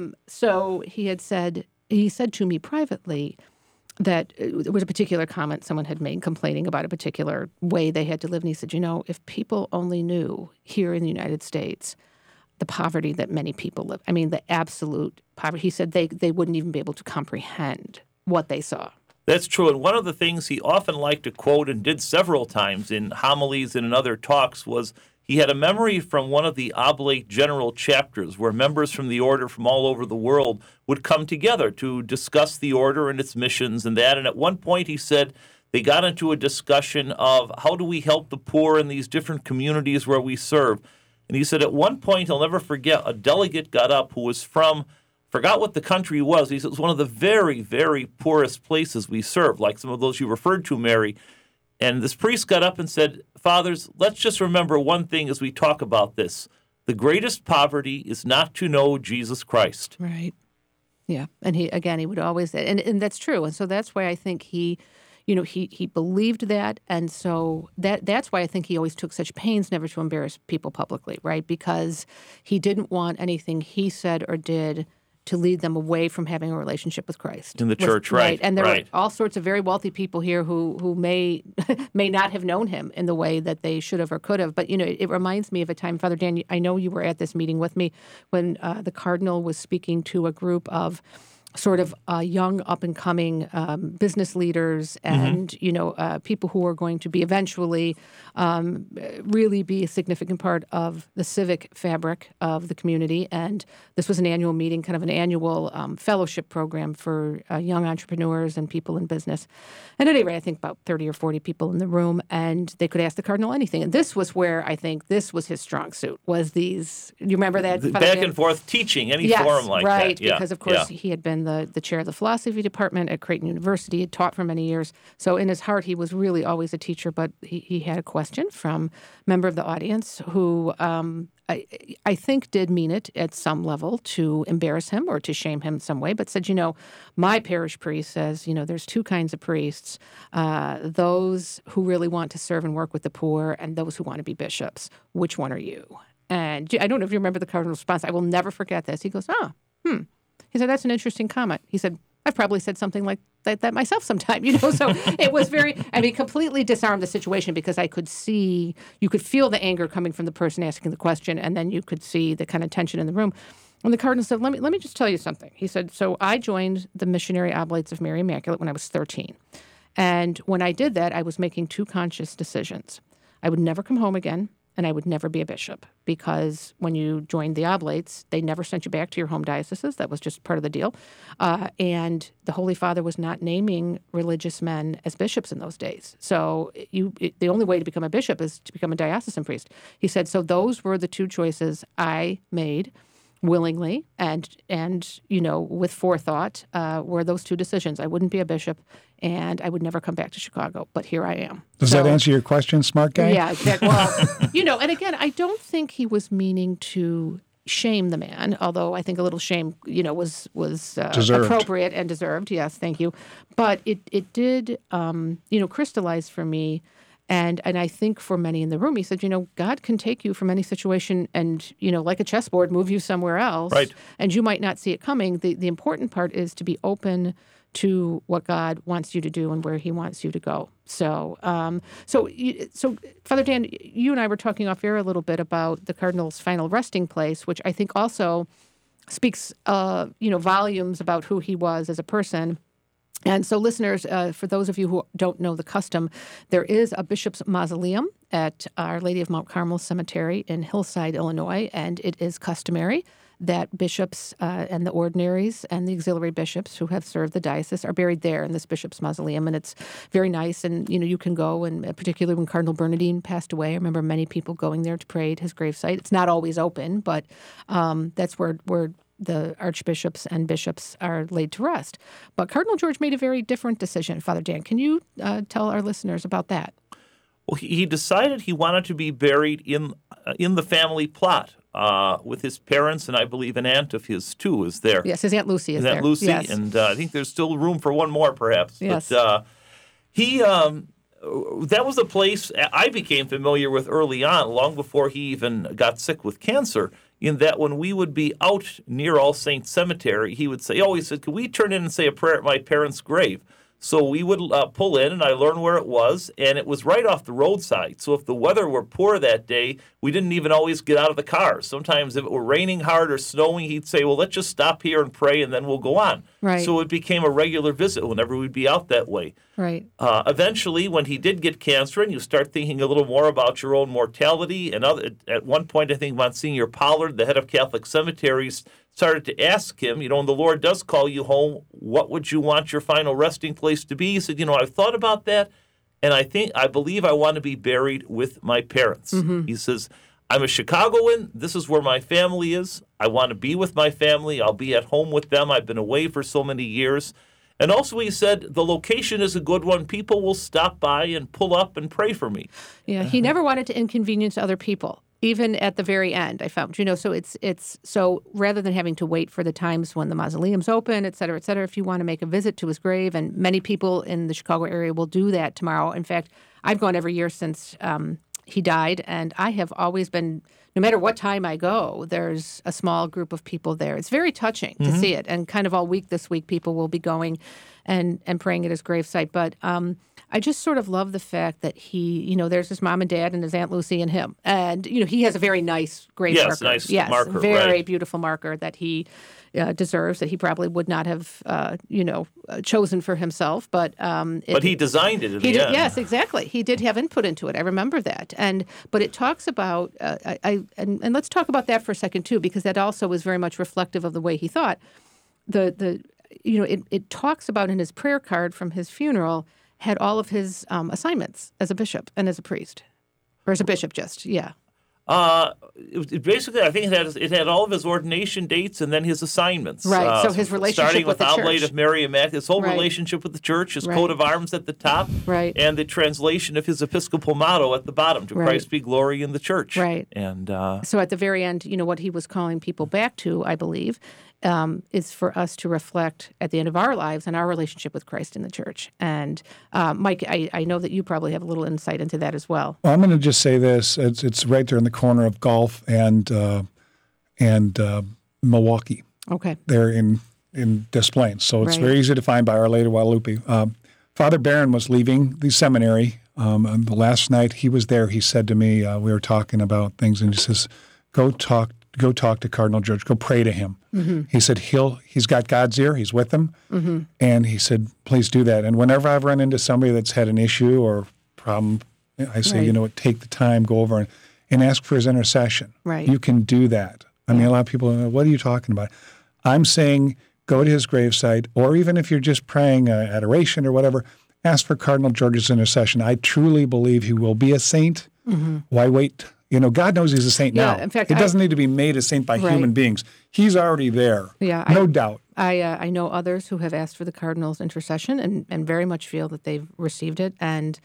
so he said to me privately that there was a particular comment someone had made complaining about a particular way they had to live. And he said, if people only knew here in the United States the poverty that many people live. I mean, the absolute poverty. He said they wouldn't even be able to comprehend what they saw.
That's true. And one of the things he often liked to quote and did several times in homilies and in other talks was he had a memory from one of the oblate general chapters where members from the order from all over the world would come together to discuss the order and its missions and that. And at one point he said they got into a discussion of how do we help the poor in these different communities where we serve. And he said at one point, he'll never forget, a delegate got up who was forgot what the country was. He said it was one of the very, very poorest places we served, like some of those you referred to, Mary. And this priest got up and said, Fathers, let's just remember one thing as we talk about this. The greatest poverty is not to know Jesus Christ.
Right. Yeah. And he would always say, and that's true. And so that's why I think he believed that, and so that's why I think he always took such pains never to embarrass people publicly, right? Because he didn't want anything he said or did to lead them away from having a relationship with Christ.
In the church, right.
And there were all sorts of very wealthy people here who may not have known him in the way that they should have or could have. But, it reminds me of a time, Father Dan, I know you were at this meeting with me when the Cardinal was speaking to a group of sort of young, up-and-coming business leaders and, people who are going to be eventually really be a significant part of the civic fabric of the community. And this was an annual meeting, kind of an annual fellowship program for young entrepreneurs and people in business. And at any rate, I think about 30 or 40 people in the room, and they could ask the Cardinal anything. And this was where I think this was his strong suit, was these, you remember that?
The back and forth teaching, any forum like that.
Right, because of course he had been the chair of the philosophy department at Creighton University. He had taught for many years. So in his heart, he was really always a teacher. But he had a question from a member of the audience who I think did mean it at some level to embarrass him or to shame him in some way, but said, my parish priest says, there's two kinds of priests, those who really want to serve and work with the poor and those who want to be bishops. Which one are you? And I don't know if you remember the Cardinal's response. I will never forget this. He goes, He said, that's an interesting comment. He said, I've probably said something like that myself sometime, So it was completely disarmed the situation because you could feel the anger coming from the person asking the question, and then you could see the kind of tension in the room. And the Cardinal said, let me just tell you something. He said, so I joined the Missionary Oblates of Mary Immaculate when I was 13. And when I did that, I was making two conscious decisions. I would never come home again, and I would never be a bishop, because when you joined the Oblates, they never sent you back to your home dioceses. That was just part of the deal. And the Holy Father was not naming religious men as bishops in those days. So the only way to become a bishop is to become a diocesan priest. He said, so those were the two choices I made willingly and with forethought, were those two decisions. I wouldn't be a bishop, and I would never come back to Chicago, but here I am.
Does that answer your question, smart guy?
Yeah, exactly. Well, and again, I don't think he was meaning to shame the man, although I think a little shame, was appropriate and deserved. Yes, thank you. But it did, crystallize for me. And I think for many in the room, he said, God can take you from any situation and, like a chessboard, move you somewhere else.
Right.
And you might not see it coming. The important part is to be open to what God wants you to do and where he wants you to go. So Father Dan, you and I were talking off air a little bit about the Cardinal's final resting place, which I think also speaks, volumes about who he was as a person. And so, listeners, for those of you who don't know the custom, there is a bishop's mausoleum at Our Lady of Mount Carmel Cemetery in Hillside, Illinois, and it is customary that bishops and the ordinaries and the auxiliary bishops who have served the diocese are buried there in this bishop's mausoleum, and it's very nice. And you can go, and particularly when Cardinal Bernardine passed away, I remember many people going there to pray at his gravesite. It's not always open, but that's where the archbishops and bishops are laid to rest. But Cardinal George made a very different decision. Father Dan, can you tell our listeners about that?
Well, he decided he wanted to be buried in the family plot with his parents, and I believe an aunt of his, too, is there.
Yes, his Aunt Lucy is there.
Aunt Lucy,
yes.
And I think there's still room for one more, perhaps.
Yes.
But that was a place I became familiar with early on, long before he even got sick with cancer, in that when we would be out near All Saints Cemetery, he said, can we turn in and say a prayer at my parents' grave? So we would pull in, and I learned where it was, and it was right off the roadside. So if the weather were poor that day, we didn't even always get out of the car. Sometimes if it were raining hard or snowing, he'd say, well, let's just stop here and pray, and then we'll go on.
Right.
So it became a regular visit whenever we'd be out that way.
Right.
Eventually, when he did get cancer, and you start thinking a little more about your own mortality, and at one point, I think Monsignor Pollard, the head of Catholic Cemeteries, started to ask him, when the Lord does call you home, what would you want your final resting place to be? He said, I've thought about that, and I believe I want to be buried with my parents. Mm-hmm. He says, I'm a Chicagoan. This is where my family is. I want to be with my family. I'll be at home with them. I've been away for so many years. And also he said, the location is a good one. People will stop by and pull up and pray for me.
Yeah, he never wanted to inconvenience other people. Even at the very end, I found, so it's so rather than having to wait for the times when the mausoleum's open, et cetera, if you want to make a visit to his grave, and many people in the Chicago area will do that tomorrow. In fact, I've gone every year since he died, and I have always been, no matter what time I go, there's a small group of people there. It's very touching to see it, and kind of all week this week, people will be going and praying at his gravesite. But I just sort of love the fact that he, there's his mom and dad and his Aunt Lucy and him. And, he has a very nice grave marker.
Nice
yes,
marker,
very
right.
beautiful marker that he deserves, that he probably would not have, chosen for himself. But
he designed it in the end.
Yes, exactly. He did have input into it. I remember that. But it talks about, and let's talk about that for a second, too, because that also was very much reflective of the way he thought. It talks about in his prayer card from his funeral, had all of his assignments as a bishop and as a priest, or as a bishop, just
Basically, I think it had all of his ordination dates and then his assignments.
Right. So his relationship
starting
with the
Oblate
church,
of Mary Immaculate, his whole
right.
relationship with the church, his
right.
coat of arms at the top,
right.
and the translation of his Episcopal motto at the bottom: "To
right.
Christ be glory in the church."
Right.
And
so at the very end, what he was calling people back to, I believe, is for us to reflect at the end of our lives on our relationship with Christ in the church. And Mike, I know that you probably have a little insight into that as well.
Well, I'm going to just say this: it's right there in the corner of Gulf and Milwaukee.
Okay.
There in Des Plaines, so it's
right.
very easy to find by Our Lady of Guadalupe. Father Barron was leaving the seminary. And the last night he was there, he said to me, we were talking about things, and he says, "Go talk to Cardinal George. Go pray to him." Mm-hmm. He said he's got God's ear. He's with him,
mm-hmm.
and he said, "Please do that." And whenever I've run into somebody that's had an issue or problem, I say,
right.
take the time, go over and ask for his intercession.
Right.
You can do that. I mean, a lot of people, what are you talking about? I'm saying go to his gravesite, or even if you're just praying adoration or whatever, ask for Cardinal George's intercession. I truly believe he will be a saint. Mm-hmm. Why wait? God knows he's a saint now.
In fact,
he doesn't need to be made a saint by human beings. He's already there.
Yeah,
no doubt.
I know others who have asked for the Cardinal's intercession and very much feel that they've received it. And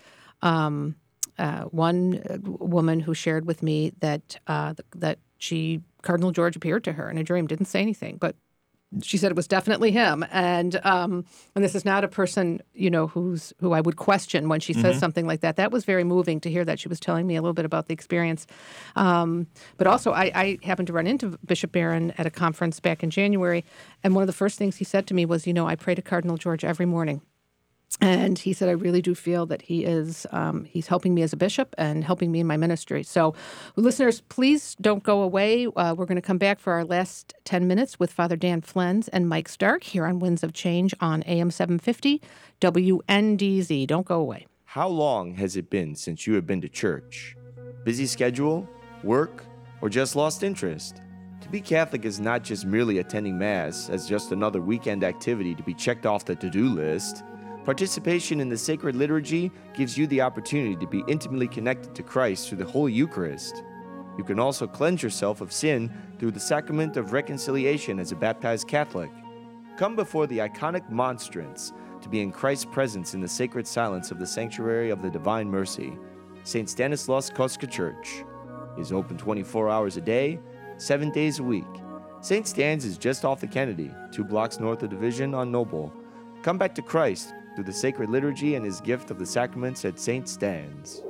one woman who shared with me that Cardinal George appeared to her in a dream, didn't say anything, but she said it was definitely him. And this is not a person, who I would question when she says something like that. That was very moving to hear that. She was telling me a little bit about the experience. But also, I happened to run into Bishop Barron at a conference back in January, and one of the first things he said to me was, I pray to Cardinal George every morning. And he said, I really do feel that he is, he's helping me as a bishop and helping me in my ministry. So listeners, please don't go away. We're going to come back for our last 10 minutes with Father Dan Flens and Mike Stark here on Winds of Change on AM 750 WNDZ. Don't go away.
How long has it been since you have been to church? Busy schedule, work, or just lost interest? To be Catholic is not just merely attending Mass as just another weekend activity to be checked off the to-do list. Participation in the sacred liturgy gives you the opportunity to be intimately connected to Christ through the Holy Eucharist. You can also cleanse yourself of sin through the sacrament of reconciliation as a baptized Catholic. Come before the iconic monstrance to be in Christ's presence in the sacred silence of the Sanctuary of the Divine Mercy. St. Stanislaus Kostka Church is open 24 hours a day, 7 days a week. St. Stan's is just off the Kennedy, 2 blocks north of Division on Noble. Come back to Christ through the sacred liturgy and his gift of the sacraments at St. Stan's.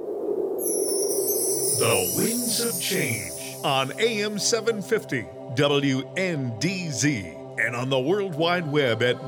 The Winds of Change on AM 750 WNDZ and on the World Wide Web at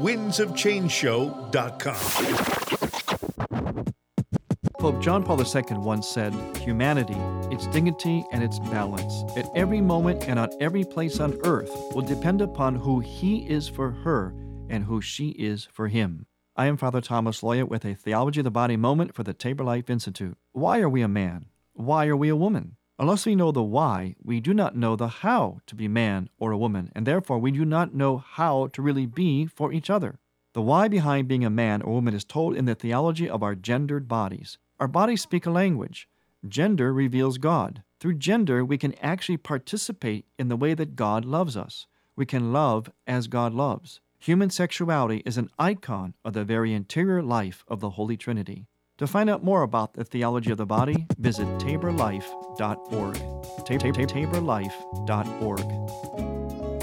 windsofthangeshow.com.
Pope John Paul II once said, humanity, its dignity and its balance, at every moment and on every place on earth will depend upon who he is for her and who she is for him. I am Father Thomas Loya with a Theology of the Body moment for the Tabor Life Institute. Why are we a man? Why are we a woman? Unless we know the why, we do not know the how to be man or a woman, and therefore we do not know how to really be for each other. The why behind being a man or woman is told in the theology of our gendered bodies. Our bodies speak a language. Gender reveals God. Through gender, we can actually participate in the way that God loves us. We can love as God loves. Human sexuality is an icon of the very interior life of the Holy Trinity. To find out more about the theology of the body, visit taborlife.org. taborlife.org.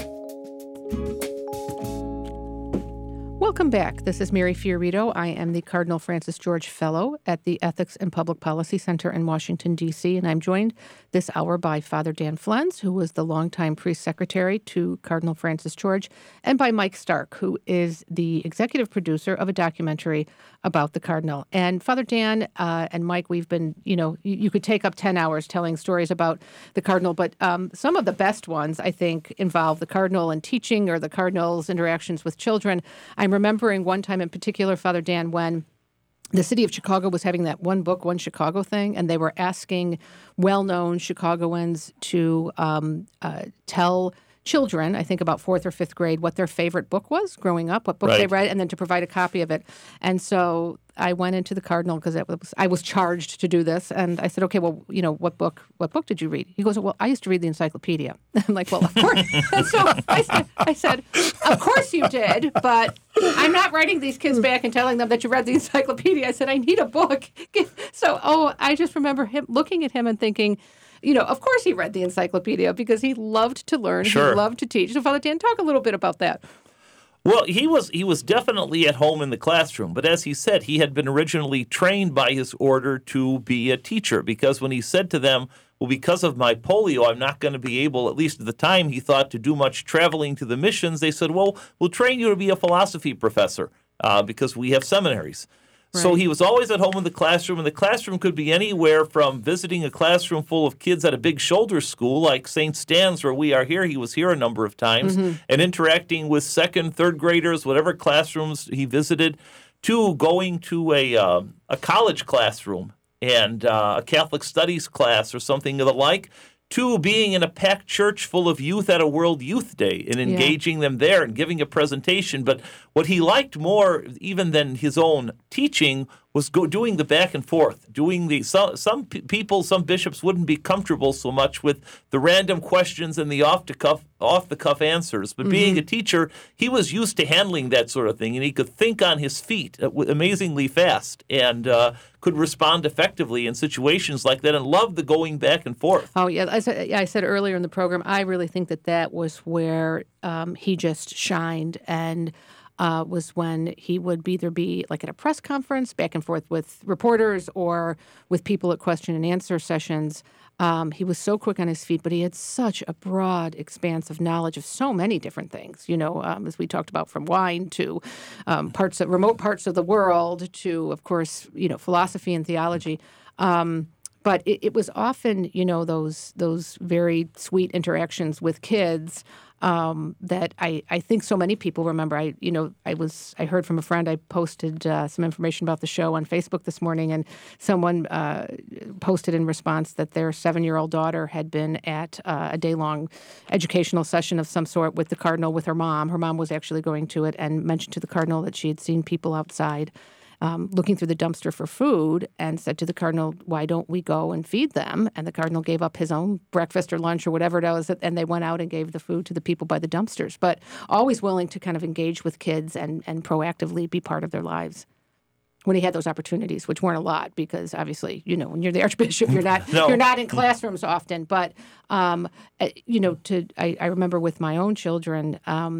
Welcome back. This is Mary Fiorito. I am the Cardinal Francis George Fellow at the Ethics and Public Policy Center in Washington, D.C., and I'm joined this hour by Father Dan Flens, who was the longtime priest secretary to Cardinal Francis George, and by Mike Stark, who is the executive producer of a documentary about the Cardinal. And Father Dan and Mike, we've been, you could take up 10 hours telling stories about the Cardinal, but some of the best ones, I think, involve the Cardinal and teaching or the Cardinal's interactions with children. I'm remembering one time in particular, Father Dan, when the city of Chicago was having that one book, one Chicago thing, and they were asking well-known Chicagoans to tell children, I think about 4th or 5th grade, what their favorite book was growing up, what book they read, and then to provide a copy of it. And so I went into the Cardinal because I was charged to do this, and I said, okay, well, what book did you read? He goes, well, I used to read the encyclopedia. I'm like, well, of course. And so I said, of course you did, but I'm not writing these kids back and telling them that you read the encyclopedia. I said, I need a book. So, I just remember him looking at him and thinking, of course he read the encyclopedia because he loved to learn,
Sure.
He loved to teach. So, Father Dan, talk a little bit about that.
Well, he was definitely at home in the classroom, but as he said, he had been originally trained by his order to be a teacher, because when he said to them, well, because of my polio, I'm not going to be able, at least at the time he thought, to do much traveling to the missions, they said, well, we'll train you to be a philosophy professor because we have seminaries. Right. So he was always at home in the classroom, and the classroom could be anywhere from visiting a classroom full of kids at a big shoulder school like St. Stan's, where we are here. He was here a number of times, and interacting with 2nd, 3rd graders, whatever classrooms he visited, to going to a college classroom and a Catholic studies class or something of the like, to being in a packed church full of youth at a World Youth Day and engaging them there and giving a presentation. But what he liked more even than his own teaching was doing the back and forth, doing the some bishops wouldn't be comfortable so much with the random questions and the off the cuff answers. But being a teacher, he was used to handling that sort of thing, and he could think on his feet amazingly fast and could respond effectively in situations like that, and loved the going back and forth.
Oh yeah, I said earlier in the program, I really think that was where he just shined, and was when he would either be like at a press conference, back and forth with reporters or with people at question and answer sessions. He was so quick on his feet, but he had such a broad expanse of knowledge of so many different things, as we talked about, from wine to remote parts of the world to, of course, philosophy and theology. But it was often, those very sweet interactions with kids that I think so many people remember. I heard from a friend. I posted some information about the show on Facebook this morning, and someone posted in response that their 7-year-old daughter had been at a day-long educational session of some sort with the Cardinal with her mom. Her mom was actually going to it and mentioned to the Cardinal that she had seen people outside looking through the dumpster for food, and said to the Cardinal, why don't we go and feed them? And the Cardinal gave up his own breakfast or lunch or whatever it was, and they went out and gave the food to the people by the dumpsters. But always willing to kind of engage with kids and proactively be part of their lives when he had those opportunities, which weren't a lot because obviously, when you're the Archbishop, you're not you're not in classrooms often. But I remember with my own children.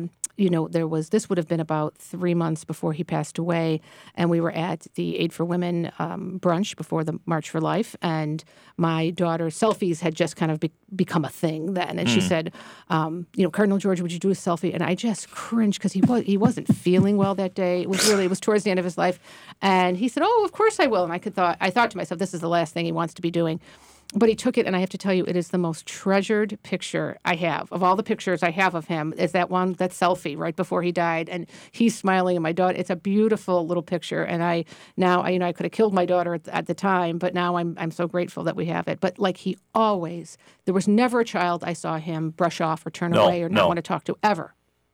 This would have been about 3 months before he passed away, and we were at the Aid for Women brunch before the March for Life, and my daughter's selfies had just kind of become a thing then, and she said, Cardinal George, would you do a selfie? And I just cringed because he wasn't feeling well that day. It was towards the end of his life, and he said, oh, of course I will. And I thought to myself, this is the last thing he wants to be doing. But he took it, and I have to tell you, it is the most treasured picture I have. Of all the pictures I have of him, is that selfie right before he died, and he's smiling at my daughter. It's a beautiful little picture, and I could have killed my daughter at the time, but now I'm so grateful that we have it. But like there was never a child I saw him brush off or turn away or not want to talk to, ever.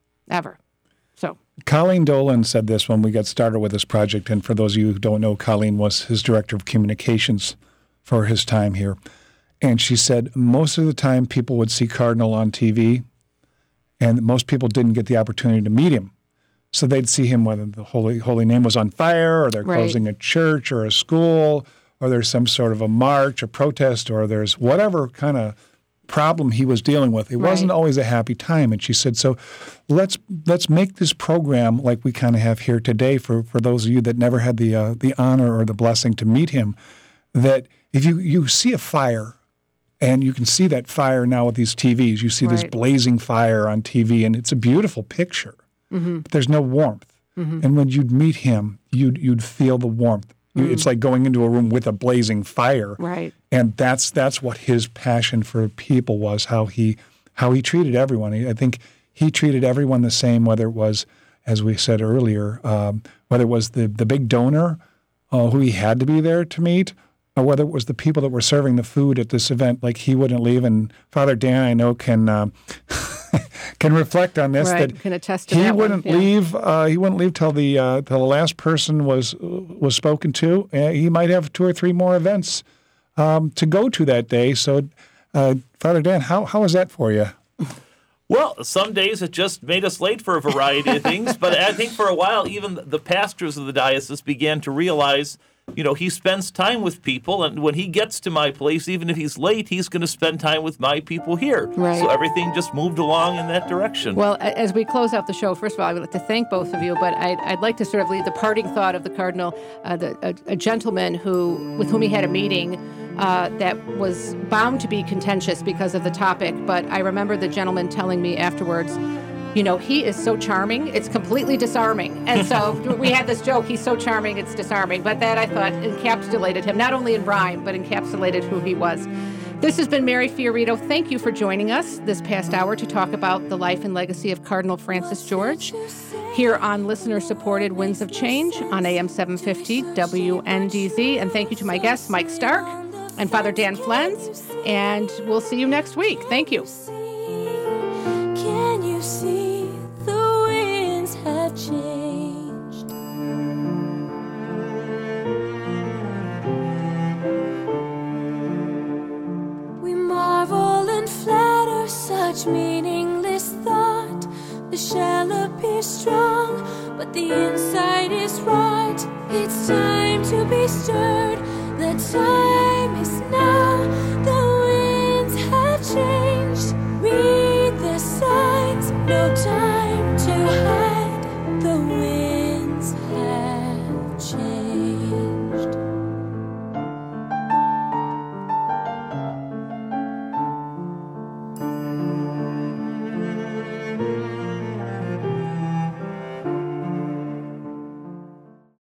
So
Colleen Dolan said this when we got started with this project, and for those of you who don't know, Colleen was his director of communications for his time here. And she said most of the time people would see Cardinal on TV, and most people didn't get the opportunity to meet him. So they'd see him whether the Holy Name was on fire, or they're closing a church or a school, or there's some sort of a march, a protest, or there's whatever kind of problem he was dealing with. It wasn't always a happy time. And she said, so let's make this program like we kind of have here today for those of you that never had the honor or the blessing to meet him, that if you see a fire, and you can see that fire now with these TVs, you see this blazing fire on TV, and it's a beautiful picture, but there's no warmth. And when you'd meet him, you'd feel the warmth. It's like going into a room with a blazing fire.
Right.
And that's what his passion for people was, how he treated everyone. I think he treated everyone the same, whether it was, as we said earlier, whether it was the big donor who he had to be there to meet, or whether it was the people that were serving the food at this event. Like, he wouldn't leave, and Father Dan, I know, can reflect on this, that
can attest to
he
that
wouldn't leave. He wouldn't leave till the last person was spoken to. He might have 2 or 3 more events to go to that day. So, Father Dan, how was that for you?
Well, some days it just made us late for a variety of things, but I think for a while even the pastors of the diocese began to realize, he spends time with people, and when he gets to my place, even if he's late, he's going to spend time with my people here.
Right.
So everything just moved along in that direction.
Well, as we close out the show, first of all, I would like to thank both of you, but I'd like to sort of leave the parting thought of the Cardinal, a gentleman with whom he had a meeting that was bound to be contentious because of the topic, but I remember the gentleman telling me afterwards, he is so charming, it's completely disarming. And so we had this joke, he's so charming, it's disarming. But that, I thought, encapsulated him, not only in rhyme, but encapsulated who he was. This has been Mary Fiorito. Thank you for joining us this past hour to talk about the life and legacy of Cardinal Francis George here on listener-supported Winds of Change on AM 750 WNDZ. And thank you to my guests, Mike Stark and Father Dan Flenz. And we'll see you next week. Thank you.
Can you see the winds have changed? We marvel and flatter such meaningless thought. The shell appears strong, but the inside is right. It's time to be stirred. The time is now. The winds have changed. Read the signs. No time to hide.